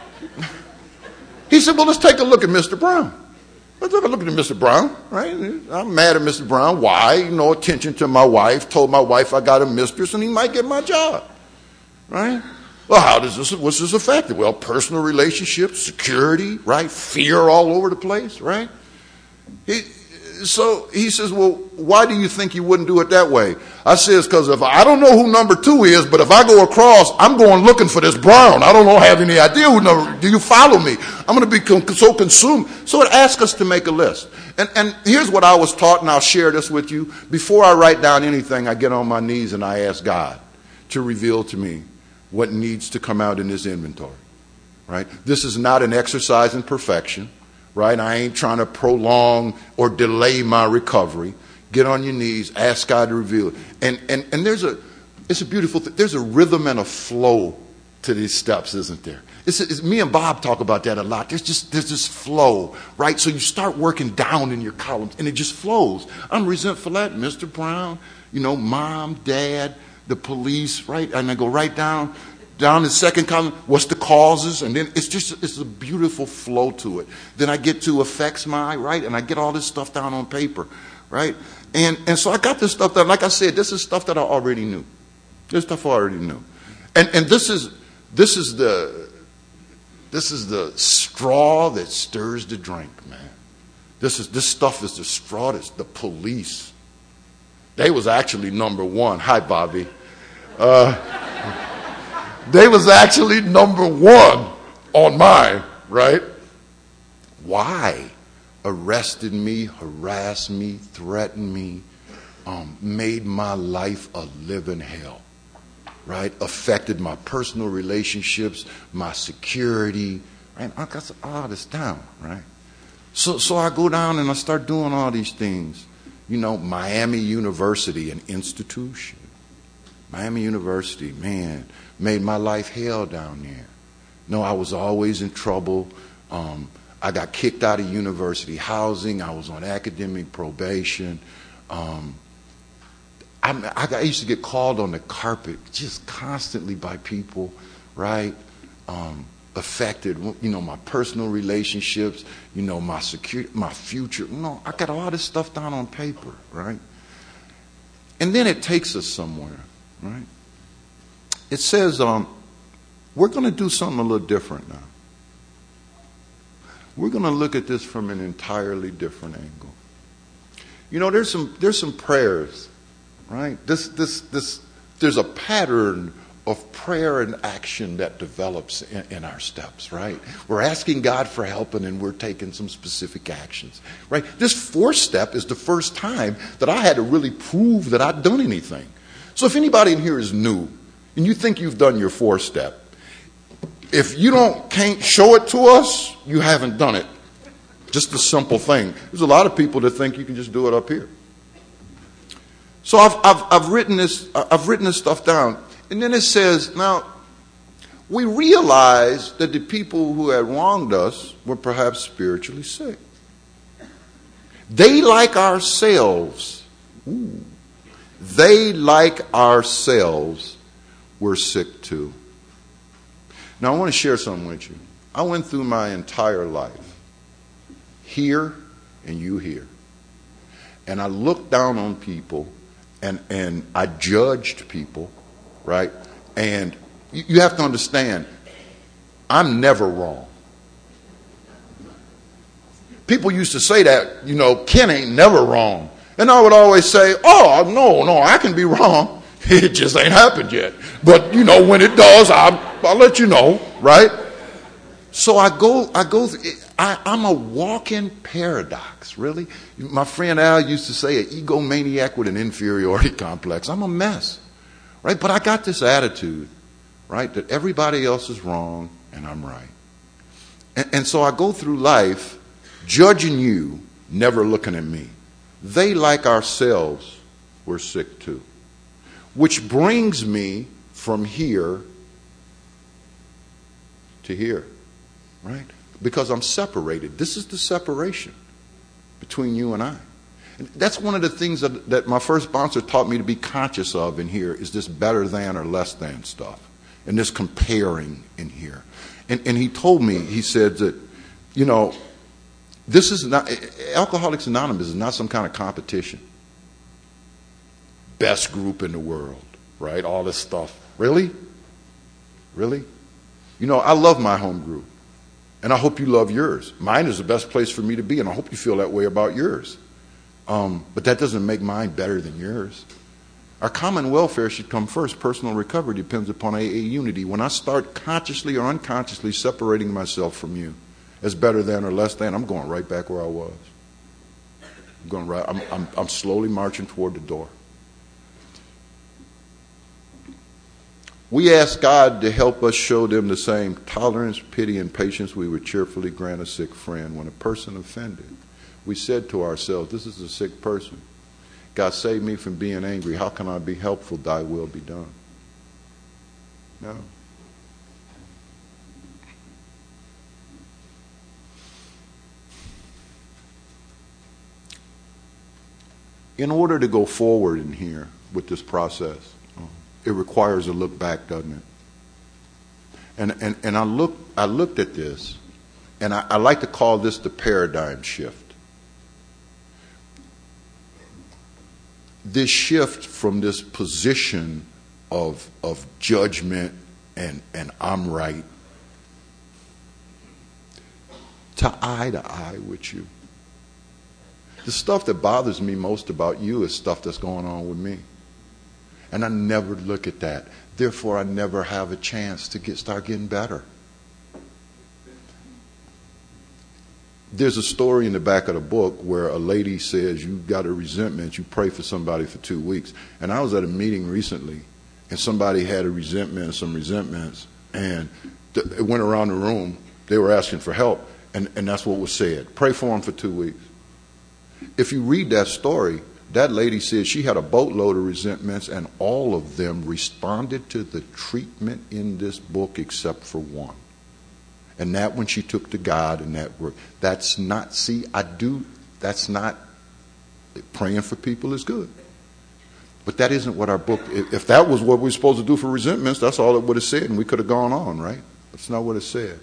Speaker 1: he said, well, let's take a look at Mister Brown. Let's take a look at Mister Brown, right? I'm mad at Mister Brown. Why? You know, attention to my wife. Told my wife I got a mistress and he might get my job, right? Well, how does this, what's this affect? Well, personal relationships, security, right? Fear all over the place, right? He, So he says, well, why do you think you wouldn't do it that way? I says, because if I don't know who number two is, but if I go across, I'm going looking for this Brown. I don't know, have any idea who number, do you follow me? I'm going to be con- so consumed. So it asks us to make a list. And, and here's what I was taught, and I'll share this with you. Before I write down anything, I get on my knees and I ask God to reveal to me what needs to come out in this inventory. Right? This is not an exercise in perfection. Right? I ain't trying to prolong or delay my recovery. Get on your knees, ask God to reveal it. And and and there's a it's a beautiful thing. There's a rhythm and a flow to these steps, isn't there? It's, it's, me and Bob talk about that a lot. There's just there's this flow, right? So you start working down in your columns, and it just flows. I'm resentful at Mister Brown, you know, mom, dad, the police, right? And I go right down, down the second column. What's the causes? And then it's just it's a beautiful flow to it. Then I get to affects my right, and I get all this stuff down on paper, right? And and so I got this stuff that, like I said, this is stuff that I already knew. This stuff I already knew, and and this is this is the. This is the straw that stirs the drink, man. This is this stuff is the straw that's the police. They was actually number one. Hi, Bobby. Uh, they was actually number one on mine, right? Why? Arrested me, harassed me, threatened me, um, made my life a living hell. Right, affected my personal relationships, my security. Right, I got all this down. Right, so so I go down and I start doing all these things. You know, Miami University, an institution. Miami University, man, made my life hell down there. No, I was always in trouble. Um, I got kicked out of university housing. I was on academic probation. Um, I, I used to get called on the carpet just constantly by people, right? Um, affected, you know, my personal relationships, you know, my security, my future. You know, I got all this stuff down on paper, right? And then it takes us somewhere, right? It says, um, we're going to do something a little different now. We're going to look at this from an entirely different angle. You know, there's some there's some prayers. Right? This, this, this, there's a pattern of prayer and action that develops in, in our steps, right? We're asking God for help and then we're taking some specific actions, right? This fourth step is the first time that I had to really prove that I'd done anything. So if anybody in here is new and you think you've done your fourth step, if you don't can't show it to us, you haven't done it. Just a simple thing. There's a lot of people that think you can just do it up here. So I've, I've, I've written this, I've written this stuff down. And then it says, now, we realize that the people who had wronged us were perhaps spiritually sick. They, like ourselves, ooh, they, like ourselves, were sick too. Now, I want to share something with you. I went through my entire life, here and you here. And I looked down on people. And and I judged people, right? And you, you have to understand, I'm never wrong. People used to say that, you know, Ken ain't never wrong. And I would always say, oh, no, no, I can be wrong. It just ain't happened yet. But, you know, when it does, I'll, I'll let you know, right? So I go, I go, I, I'm a walking paradox, really. My friend Al used to say an egomaniac with an inferiority complex. I'm a mess, right? But I got this attitude, right, that everybody else is wrong and I'm right. And, and so I go through life judging you, never looking at me. They, like ourselves, were sick too. Which brings me from here to here. Right? Because I'm separated. This is the separation between you and I. And that's one of the things that, that my first sponsor taught me to be conscious of in here is this better than or less than stuff. And this comparing in here. And, and he told me, he said that, you know, this is not, Alcoholics Anonymous is not some kind of competition. Best group in the world, right? All this stuff. Really? Really? You know, I love my home group. And I hope you love yours. Mine is the best place for me to be, and I hope you feel that way about yours. Um, but that doesn't make mine better than yours. Our common welfare should come first. Personal recovery depends upon A A unity. When I start consciously or unconsciously separating myself from you as better than or less than, I'm going right back where I was. I'm going right. I'm, I'm, I'm slowly marching toward the door. We ask God to help us show them the same tolerance, pity, and patience we would cheerfully grant a sick friend. When a person offended, we said to ourselves, this is a sick person. God, save me from being angry. How can I be helpful? Thy will be done. No. In order to go forward in here with this process, it requires a look back, doesn't it? And and, and I look I looked at this, and I, I like to call this the paradigm shift. This shift from this position of of judgment and, and I'm right to eye to eye with you. The stuff that bothers me most about you is stuff that's going on with me. And I never look at that. Therefore, I never have a chance to get start getting better. There's a story in the back of the book where a lady says, you've got a resentment, you pray for somebody for two weeks. And I was at a meeting recently, and somebody had a resentment, some resentments, and th- it went around the room. They were asking for help, and, and that's what was said. Pray for them for two weeks. If you read that story, that lady said she had a boatload of resentments, and all of them responded to the treatment in this book except for one. And that one she took to God, and that worked. That's not, see, I do, that's not, praying for people is good. But that isn't what our book, if that was what we're supposed to do for resentments, that's all it would have said, and we could have gone on, right? That's not what it said.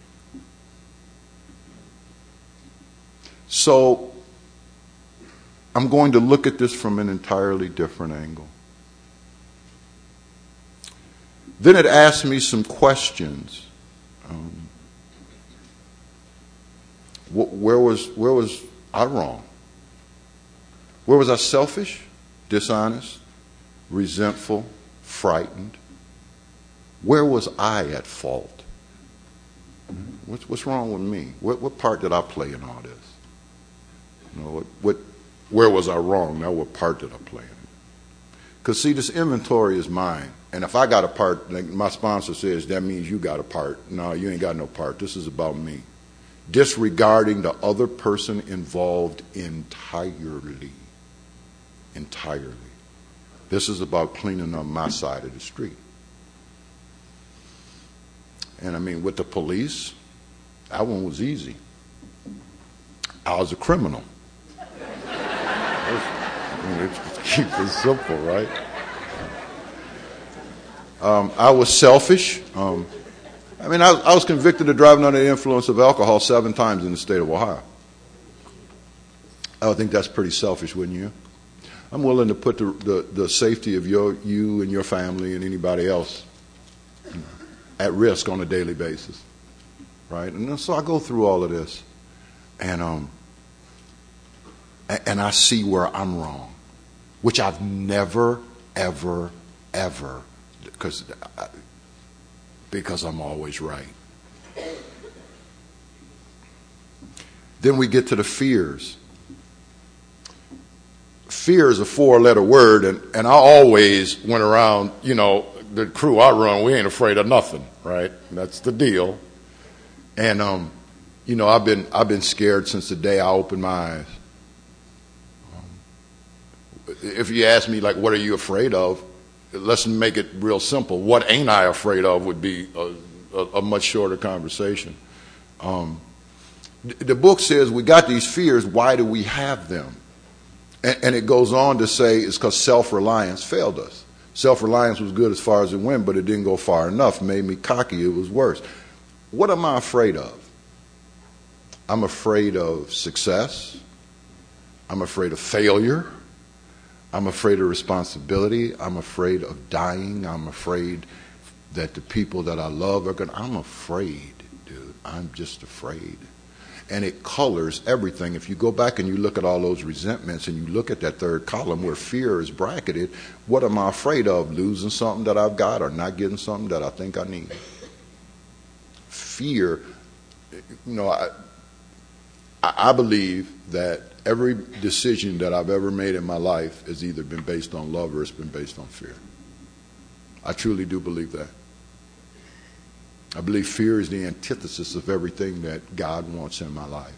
Speaker 1: So, I'm going to look at this from an entirely different angle. Then it asked me some questions. Um, wh- where was where was I wrong? Where was I selfish, dishonest, resentful, frightened? Where was I at fault? What's, what's wrong with me? What, what part did I play in all this? You know, what, what Where was I wrong? Now, what part did I play in it? Because, see, this inventory is mine. And if I got a part, like my sponsor says, that means you got a part. No, you ain't got no part. This is about me. Disregarding the other person involved entirely. Entirely. This is about cleaning up my side of the street. And, I mean, with the police, that one was easy. I was a criminal. Keep it simple, right? Um, I was selfish. Um, I mean, I, I was convicted of driving under the influence of alcohol seven times in the state of Ohio. I would think that's pretty selfish, wouldn't you? I'm willing to put the, the, the safety of your, you and your family and anybody else at risk on a daily basis, right? And so I go through all of this, and um, and I see where I'm wrong, which I've never, ever, ever, because because I'm always right. Then we get to the fears. Fear is a four-letter word, and, and I always went around, you know, the crew I run, we ain't afraid of nothing, right? That's the deal. And um, you know, I've been I've been scared since the day I opened my eyes. Um, if you ask me, like, what are you afraid of? Let's make it real simple. What ain't I afraid of would be a, a, a much shorter conversation. Um, the book says we got these fears. Why do we have them? And, and it goes on to say it's because self-reliance failed us. Self-reliance was good as far as it went, but it didn't go far enough. It made me cocky. It was worse. What am I afraid of? I'm afraid of success. I'm afraid of failure. I'm afraid of responsibility. I'm afraid of dying. I'm afraid that the people that I love are going to... I'm afraid, dude. I'm just afraid. And it colors everything. If you go back and you look at all those resentments and you look at that third column where fear is bracketed, what am I afraid of? Losing something that I've got or not getting something that I think I need? Fear, you know, I, I believe that every decision that I've ever made in my life has either been based on love or it's been based on fear. I truly do believe that. I believe fear is the antithesis of everything that God wants in my life.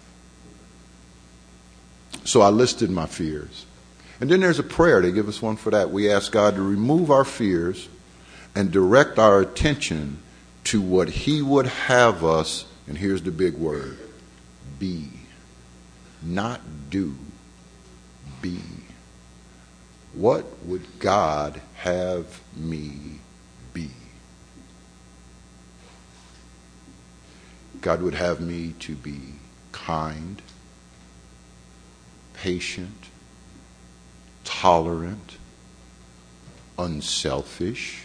Speaker 1: So I listed my fears. And then there's a prayer. They give us one for that. We ask God to remove our fears and direct our attention to what he would have us, and here's the big word, be. Not do, be. What would God have me be? God would have me to be kind, patient, tolerant, unselfish,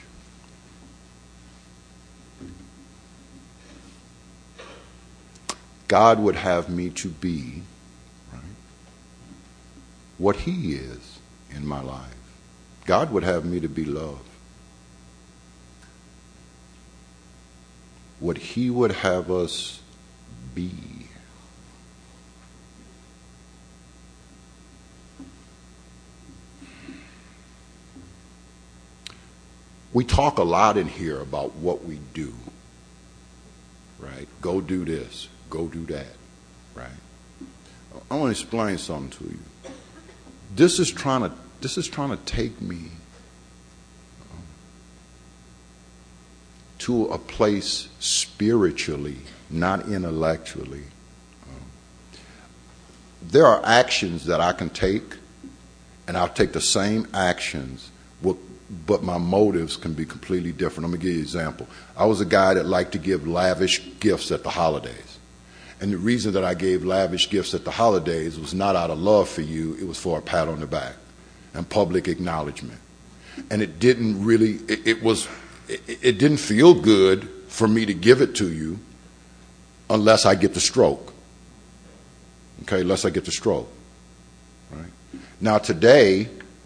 Speaker 1: God would have me to be, right, what he is in my life. God would have me to be love. What he would have us be. We talk a lot in here about what we do, right? Go do this, go do that, right? I want to explain something to you. This is trying to, this is trying to take me um, to a place spiritually, not intellectually. Um, there are actions that I can take, and I'll take the same actions, but but my motives can be completely different. I'm going to give you an example. I was a guy that liked to give lavish gifts at the holidays. And the reason that I gave lavish gifts at the holidays was not out of love for you. It was for a pat on the back and public acknowledgement. And it didn't really, it, it was, it, it didn't feel good for me to give it to you unless I get the stroke. Okay, unless I get the stroke. Right? Now today,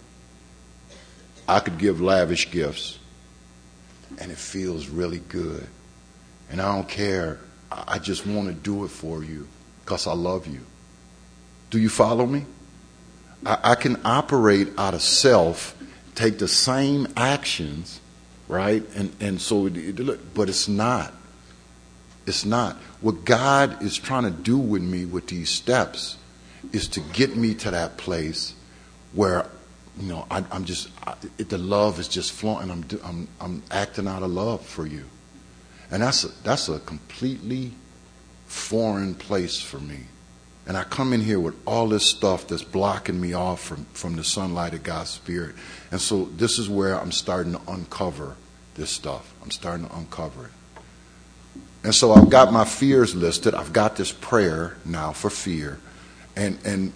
Speaker 1: I could give lavish gifts, and it feels really good. And I don't care. I just want to do it for you because I love you. Do you follow me? I, I can operate out of self, take the same actions, right? And and so, it, but it's not. It's not. What God is trying to do with me with these steps is to get me to that place where, you know, I, I'm just, I, it, the love is just flowing. I'm, I'm, I'm acting out of love for you. And that's a, that's a completely foreign place for me. And I come in here with all this stuff that's blocking me off from, from the sunlight of God's Spirit. And so this is where I'm starting to uncover this stuff. I'm starting to uncover it. And so I've got my fears listed. I've got this prayer now for fear. And, and,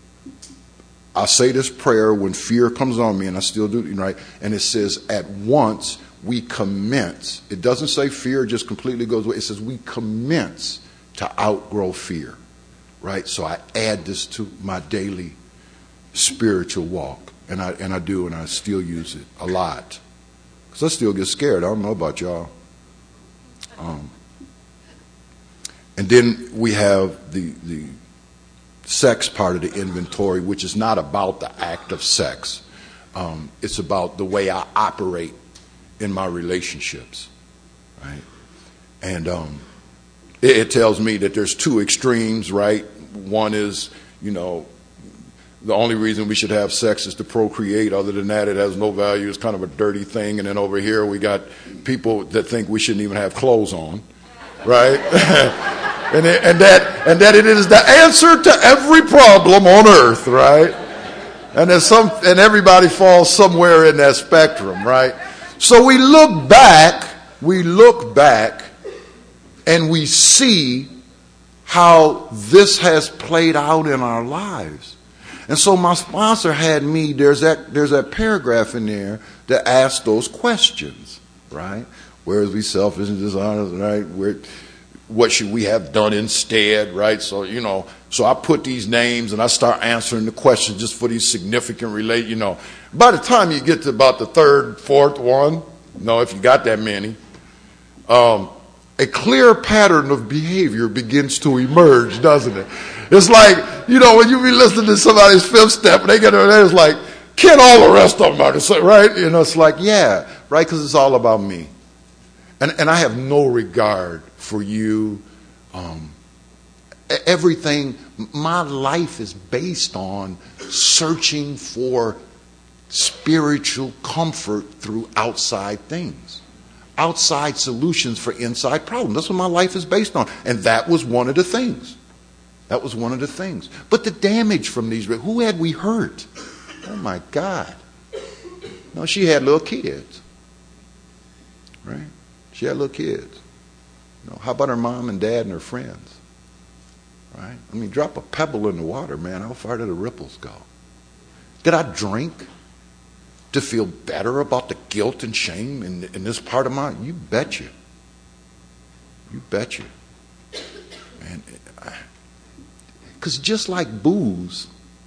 Speaker 1: I say this prayer when fear comes on me, and I still do, right? And it says, at once we commence. It doesn't say fear just completely goes away. It says we commence to outgrow fear, right? So I add this to my daily spiritual walk, and I and I do, and I still use it a lot because I still get scared. I don't know about y'all. Um, and then we have the the. sex part of the inventory, which is not about the act of sex. Um, it's about the way I operate in my relationships, right? And um, it, it tells me that there's two extremes, right? One is, you know, the only reason we should have sex is to procreate. Other than that, it has no value. It's kind of a dirty thing. And then over here, we got people that think we shouldn't even have clothes on, right? And, it, and that and that it is the answer to every problem on earth, right? And there's some and everybody falls somewhere in that spectrum, right? So we look back, we look back, and we see how this has played out in our lives. And so my sponsor had me, there's that there's that paragraph in there that asks those questions, right? Where is we selfish and dishonest, right? Where what should we have done instead, right? So, you know, so I put these names and I start answering the questions just for these significant relate, you know. By the time you get to about the third, fourth one, you know, if you got that many, um, a clear pattern of behavior begins to emerge, doesn't it? It's like, you know, when you be listening to somebody's fifth step, and they get over there, it's like, can't all the rest of them are the same, right? You know, it's like, yeah, right, because it's all about me. And and I have no regard for you. Um, everything, my life is based on searching for spiritual comfort through outside things. Outside solutions for inside problems. That's what my life is based on. And that was one of the things. That was one of the things. But the damage from these, who had we hurt? Oh my God. No, she had little kids. Right? She had little kids. You know, how about her mom and dad and her friends? Right? I mean, drop a pebble in the water, man. How far do the ripples go? Did I drink to feel better about the guilt and shame in, in this part of my? You bet you. You bet you. Man, because just like booze,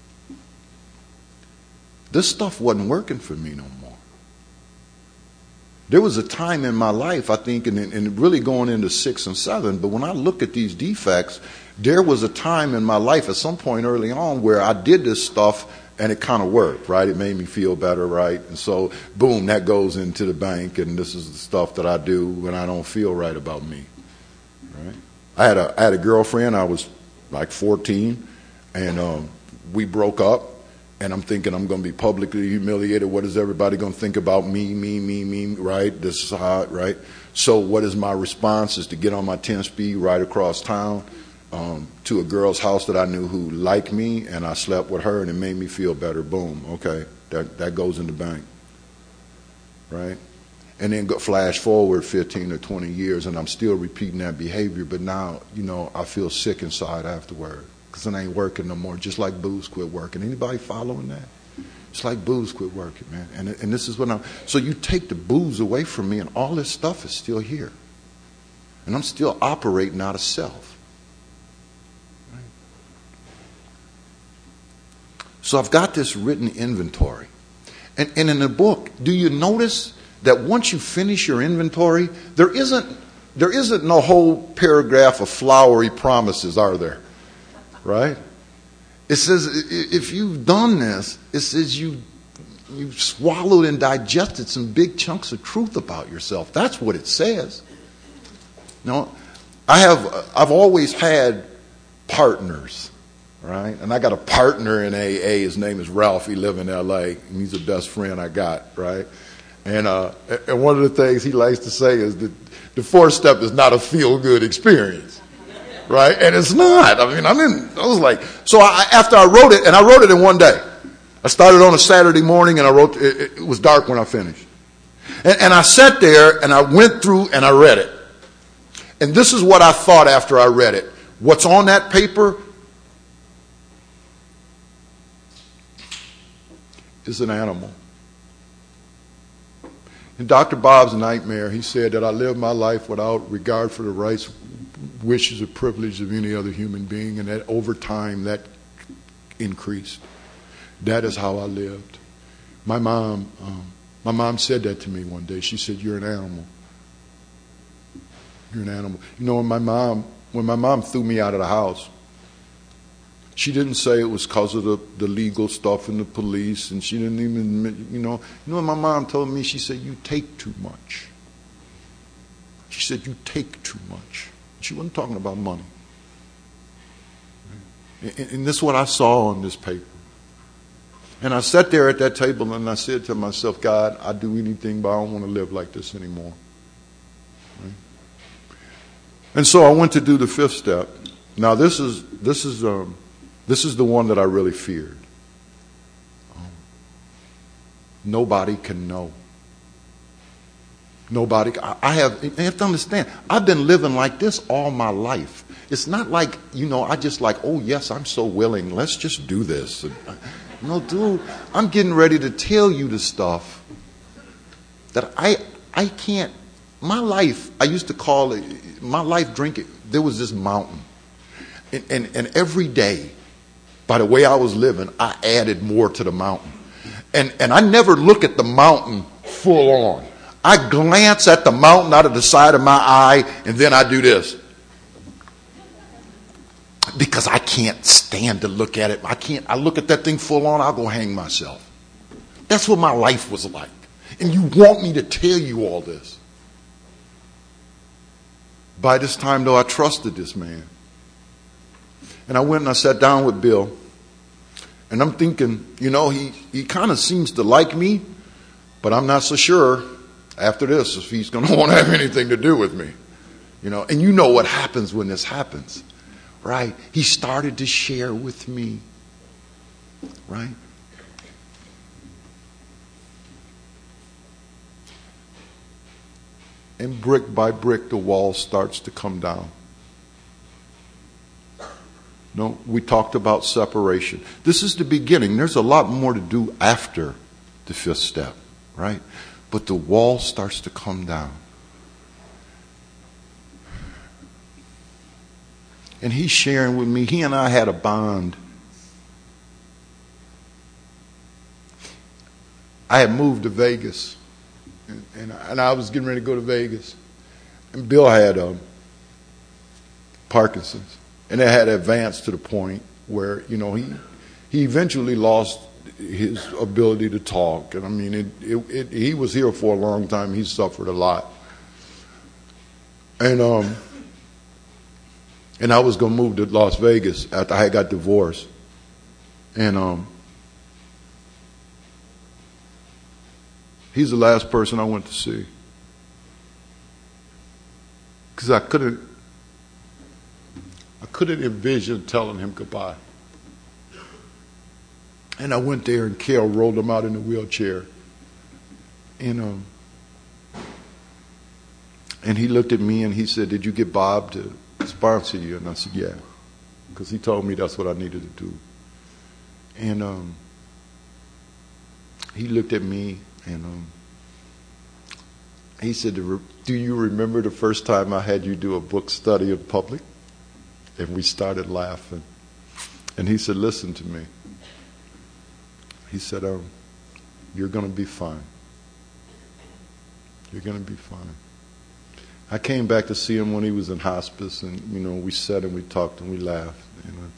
Speaker 1: this stuff wasn't working for me no more. There was a time in my life, I think, and, and really going into six and seven, but when I look at these defects, there was a time in my life at some point early on where I did this stuff and it kind of worked, right? It made me feel better, right? And so, boom, that goes into the bank, and this is the stuff that I do when I don't feel right about me, right? I had a I had a girlfriend. I was like fourteen, and um, we broke up, and I'm thinking I'm going to be publicly humiliated. What is everybody going to think about me, me, me, me, right? This is how, right? So what is my response is to get on my ten-speed right across town, Um, to a girl's house that I knew who liked me, and I slept with her, and it made me feel better. Boom, okay, that that goes in the bank, right? And then go, flash forward fifteen or twenty years, and I'm still repeating that behavior, but now, you know, I feel sick inside afterward because it ain't working no more, just like booze quit working. Anybody following that? It's like booze quit working, man. And, and this is what I'm, so you take the booze away from me, and all this stuff is still here. And I'm still operating out of self. So I've got this written inventory. And, and in the book, do you notice that once you finish your inventory, there isn't there isn't no whole paragraph of flowery promises, are there? Right? It says if you've done this, it says you you've swallowed and digested some big chunks of truth about yourself. That's what it says. No, I have I've always had partners. Right? And I got a partner in A A. His name is Ralph. He lives in L A. And he's the best friend I got, right? And uh, and one of the things he likes to say is that the fourth step is not a feel-good experience, right? And it's not. I mean, I didn't. I was like, so I, after I wrote it, and I wrote it in one day. I started on a Saturday morning, and I wrote. It, it was dark when I finished. And, and I sat there, and I went through, and I read it. And this is what I thought after I read it. What's on that paper is an animal. In Doctor Bob's Nightmare, he said that I live my life without regard for the rights, wishes, or privileges of any other human being, and that over time that increased. That is how I lived. My mom, um, my mom said that to me one day. She said, "You're an animal. You're an animal." You know, when my mom, when my mom threw me out of the house, she didn't say it was because of the, the legal stuff and the police, and she didn't even, you know. You know what my mom told me? She said, "You take too much." She said, "You take too much." She wasn't talking about money. And, and this is what I saw on this paper. And I sat there at that table and I said to myself, God, I'd do anything, but I don't want to live like this anymore. Right? And so I went to do the fifth step. Now this is this is um, this is the one that I really feared. Um, nobody can know. Nobody. I, I have. You have to understand. I've been living like this all my life. It's not like, you know, I just like, oh yes, I'm so willing. Let's just do this. No, dude, I'm getting ready to tell you the stuff that I I can't. My life, I used to call it my life drinking. There was this mountain. And, and, and every day, by the way I was living, I added more to the mountain. And, and I never look at the mountain full on. I glance at the mountain out of the side of my eye, and then I do this. Because I can't stand to look at it. I can't, I look at that thing full on, I'll go hang myself. That's what my life was like. And you want me to tell you all this. By this time, though, I trusted this man. And I went and I sat down with Bill. And I'm thinking, you know, he, he kind of seems to like me, but I'm not so sure after this if he's going to want to have anything to do with me. You know, and you know what happens when this happens, right? He started to share with me, right? And brick by brick, the wall starts to come down. No, we talked about separation. This is the beginning. There's a lot more to do after the fifth step, right? But the wall starts to come down. And he's sharing with me. He and I had a bond. I had moved to Vegas. And, and, I, and I was getting ready to go to Vegas. And Bill had um, Parkinson's. And it had advanced to the point where, you know, he he eventually lost his ability to talk. And I mean, it, it, it, he was here for a long time. He suffered a lot. And um, and I was going to move to Las Vegas after I got divorced. And um, he's the last person I went to see. Because I couldn't, I couldn't envision telling him goodbye. And I went there, and Carol rolled him out in a wheelchair. And um, and he looked at me and he said, "Did you get Bob to sponsor you?" And I said, "Yeah," because he told me that's what I needed to do. And um, he looked at me and um, he said, "Do you remember the first time I had you do a book study in public?" And we started laughing. And he said, "Listen to me." He said, um, "You're going to be fine. You're going to be fine." I came back to see him when he was in hospice, and, you know, we sat and we talked and we laughed. You know.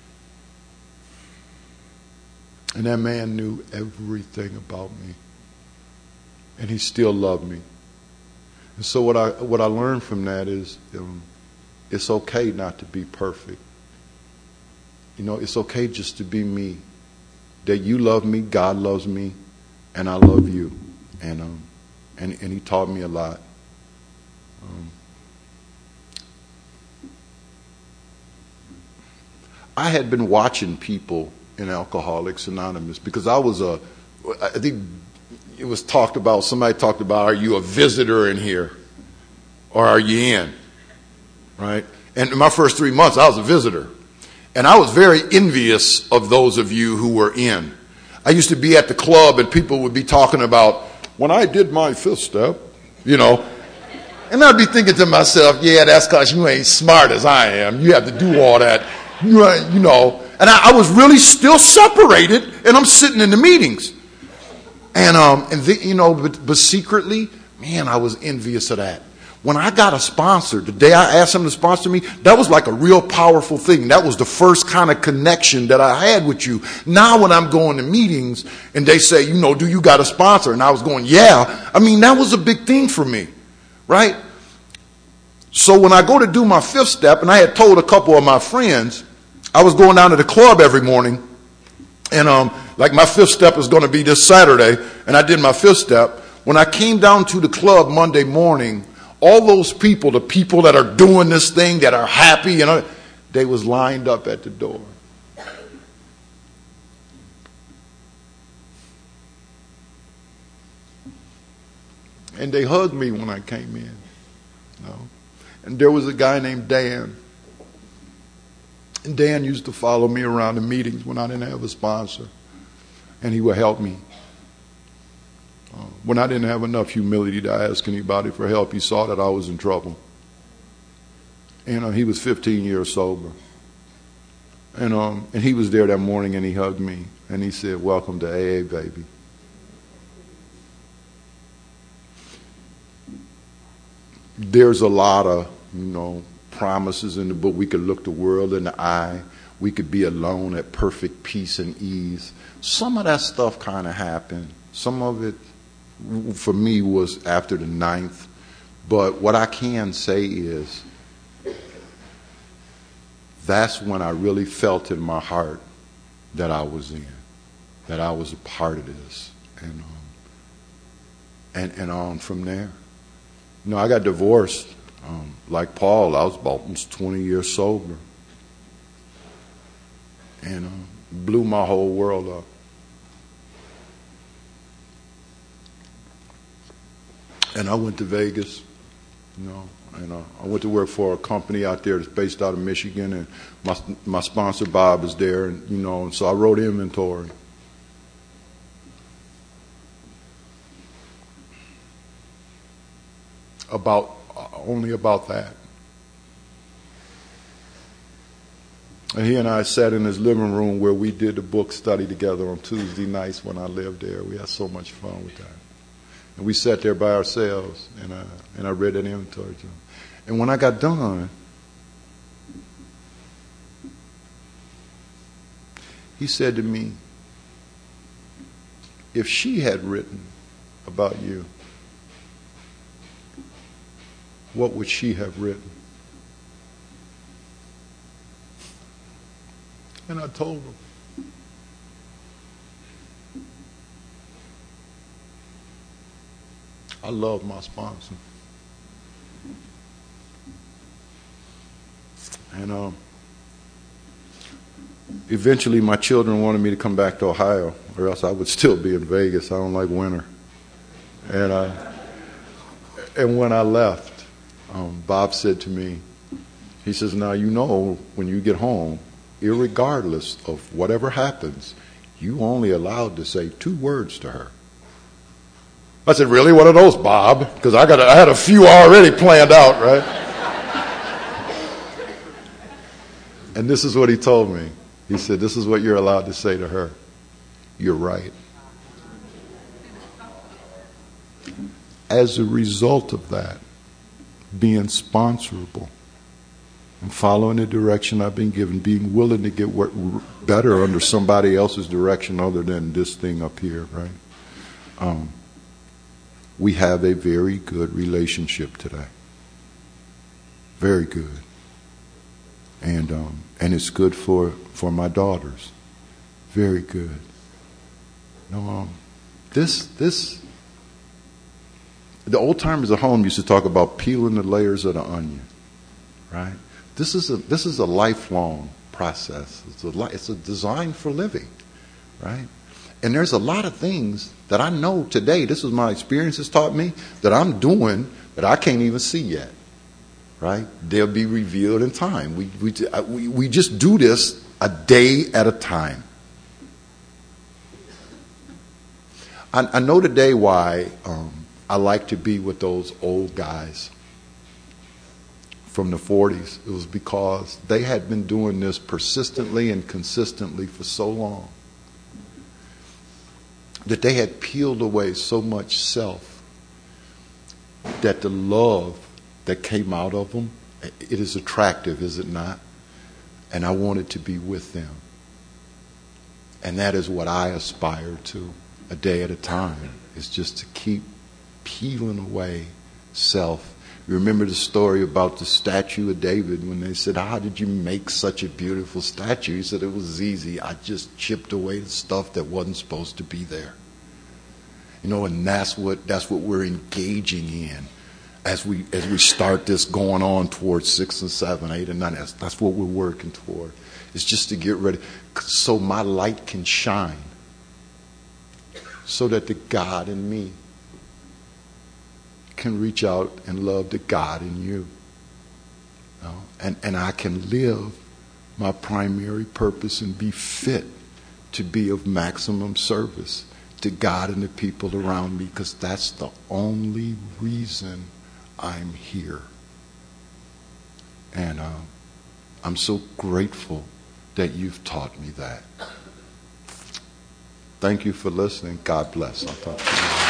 Speaker 1: And that man knew everything about me. And he still loved me. And so what I what I learned from that is um, it's okay not to be perfect. You know, it's okay just to be me. That you love me, God loves me, and I love you. And um, and, and he taught me a lot. Um, I had been watching people in Alcoholics Anonymous because I was a, I think it was talked about, somebody talked about, are you a visitor in here? Or are you in? Right? And in my first three months, I was a visitor. And I was very envious of those of you who were in. I used to be at the club and people would be talking about, when I did my fifth step, you know. And I'd be thinking to myself, yeah, that's because you ain't smart as I am. You have to do all that, you know. And I, I was really still separated, and I'm sitting in the meetings. And, um, and the, you know, but, but secretly, man, I was envious of that. When I got a sponsor, the day I asked him to sponsor me, that was like a real powerful thing. That was the first kind of connection that I had with you. Now when I'm going to meetings and they say, you know, do you got a sponsor? And I was going, yeah. I mean, that was a big thing for me, right? So when I go to do my fifth step, and I had told a couple of my friends, I was going down to the club every morning, and um, like my fifth step is going to be this Saturday, and I did my fifth step. When I came down to the club Monday morning, all those people, the people that are doing this thing, that are happy, you know, they was lined up at the door. And they hugged me when I came in. You know? And there was a guy named Dan. And Dan used to follow me around the meetings when I didn't have a sponsor. And he would help me. Uh, when I didn't have enough humility to ask anybody for help, he saw that I was in trouble. And uh, he was fifteen years sober. And um, and he was there that morning and he hugged me. And he said, welcome to A A, baby. there's a lot of, you know, promises in the book. We could look the world in the eye. We could be alone at perfect peace and ease. Some of that stuff kind of happened. Some of it, for me, was after the ninth. But what I can say is, that's when I really felt in my heart that I was in, that I was a part of this. And um, and, and on from there. You know, I got divorced. Um, like Paul, I was about almost twenty years sober. And um, blew my whole world up. And I went to Vegas, you know, and uh, I went to work for a company out there that's based out of Michigan, and my my sponsor Bob is there, and you know, and so I wrote inventory. About uh, only about that. And he and I sat in his living room where we did the book study together on Tuesday nights when I lived there. We had so much fun with that. And we sat there by ourselves, and I, and I read that inventory to him. And when I got done, he said to me, if she had written about you, what would she have written? And I told him. I love my sponsor. And um, eventually my children wanted me to come back to Ohio, or else I would still be in Vegas. I don't like winter. And, I, and when I left, um, Bob said to me, he says, now you know when you get home, irregardless of whatever happens, you only allowed to say two words to her. I said, really? What are those, Bob? Because I got I had a few already planned out, right? And this is what he told me. He said, this is what you're allowed to say to her. You're right. As a result of that, being sponsorable and following the direction I've been given, being willing to get work better under somebody else's direction other than this thing up here, right? Um, we have a very good relationship today. Very good. And um, and it's good for, for my daughters. Very good. No, um, this this the old timers at home used to talk about peeling the layers of the onion, right? This is a this is a lifelong process. It's a li- it's a design for living, right? And there's a lot of things that I know today, this is my experience has taught me, that I'm doing that I can't even see yet, right? They'll be revealed in time. We we we, we just do this a day at a time. I, I know today why um, I like to be with those old guys from the forties. It was because they had been doing this persistently and consistently for so long that they had peeled away so much self that the love that came out of them, it is attractive, is it not? And I wanted to be with them. And that is what I aspire to a day at a time, is just to keep peeling away self. You remember the story about the statue of David when they said, how did you make such a beautiful statue? He said, it was easy. I just chipped away the stuff that wasn't supposed to be there. You know, and that's what that's what we're engaging in as we as we start this going on towards six and seven, eight and nine. That's, that's what we're working toward. It's just to get ready so my light can shine, so that the God in me can reach out and love the God in you. You know? And, and I can live my primary purpose and be fit to be of maximum service to God and the people around me, because that's the only reason I'm here. And uh, I'm so grateful that you've taught me that. Thank you for listening. God bless. I'll talk to you.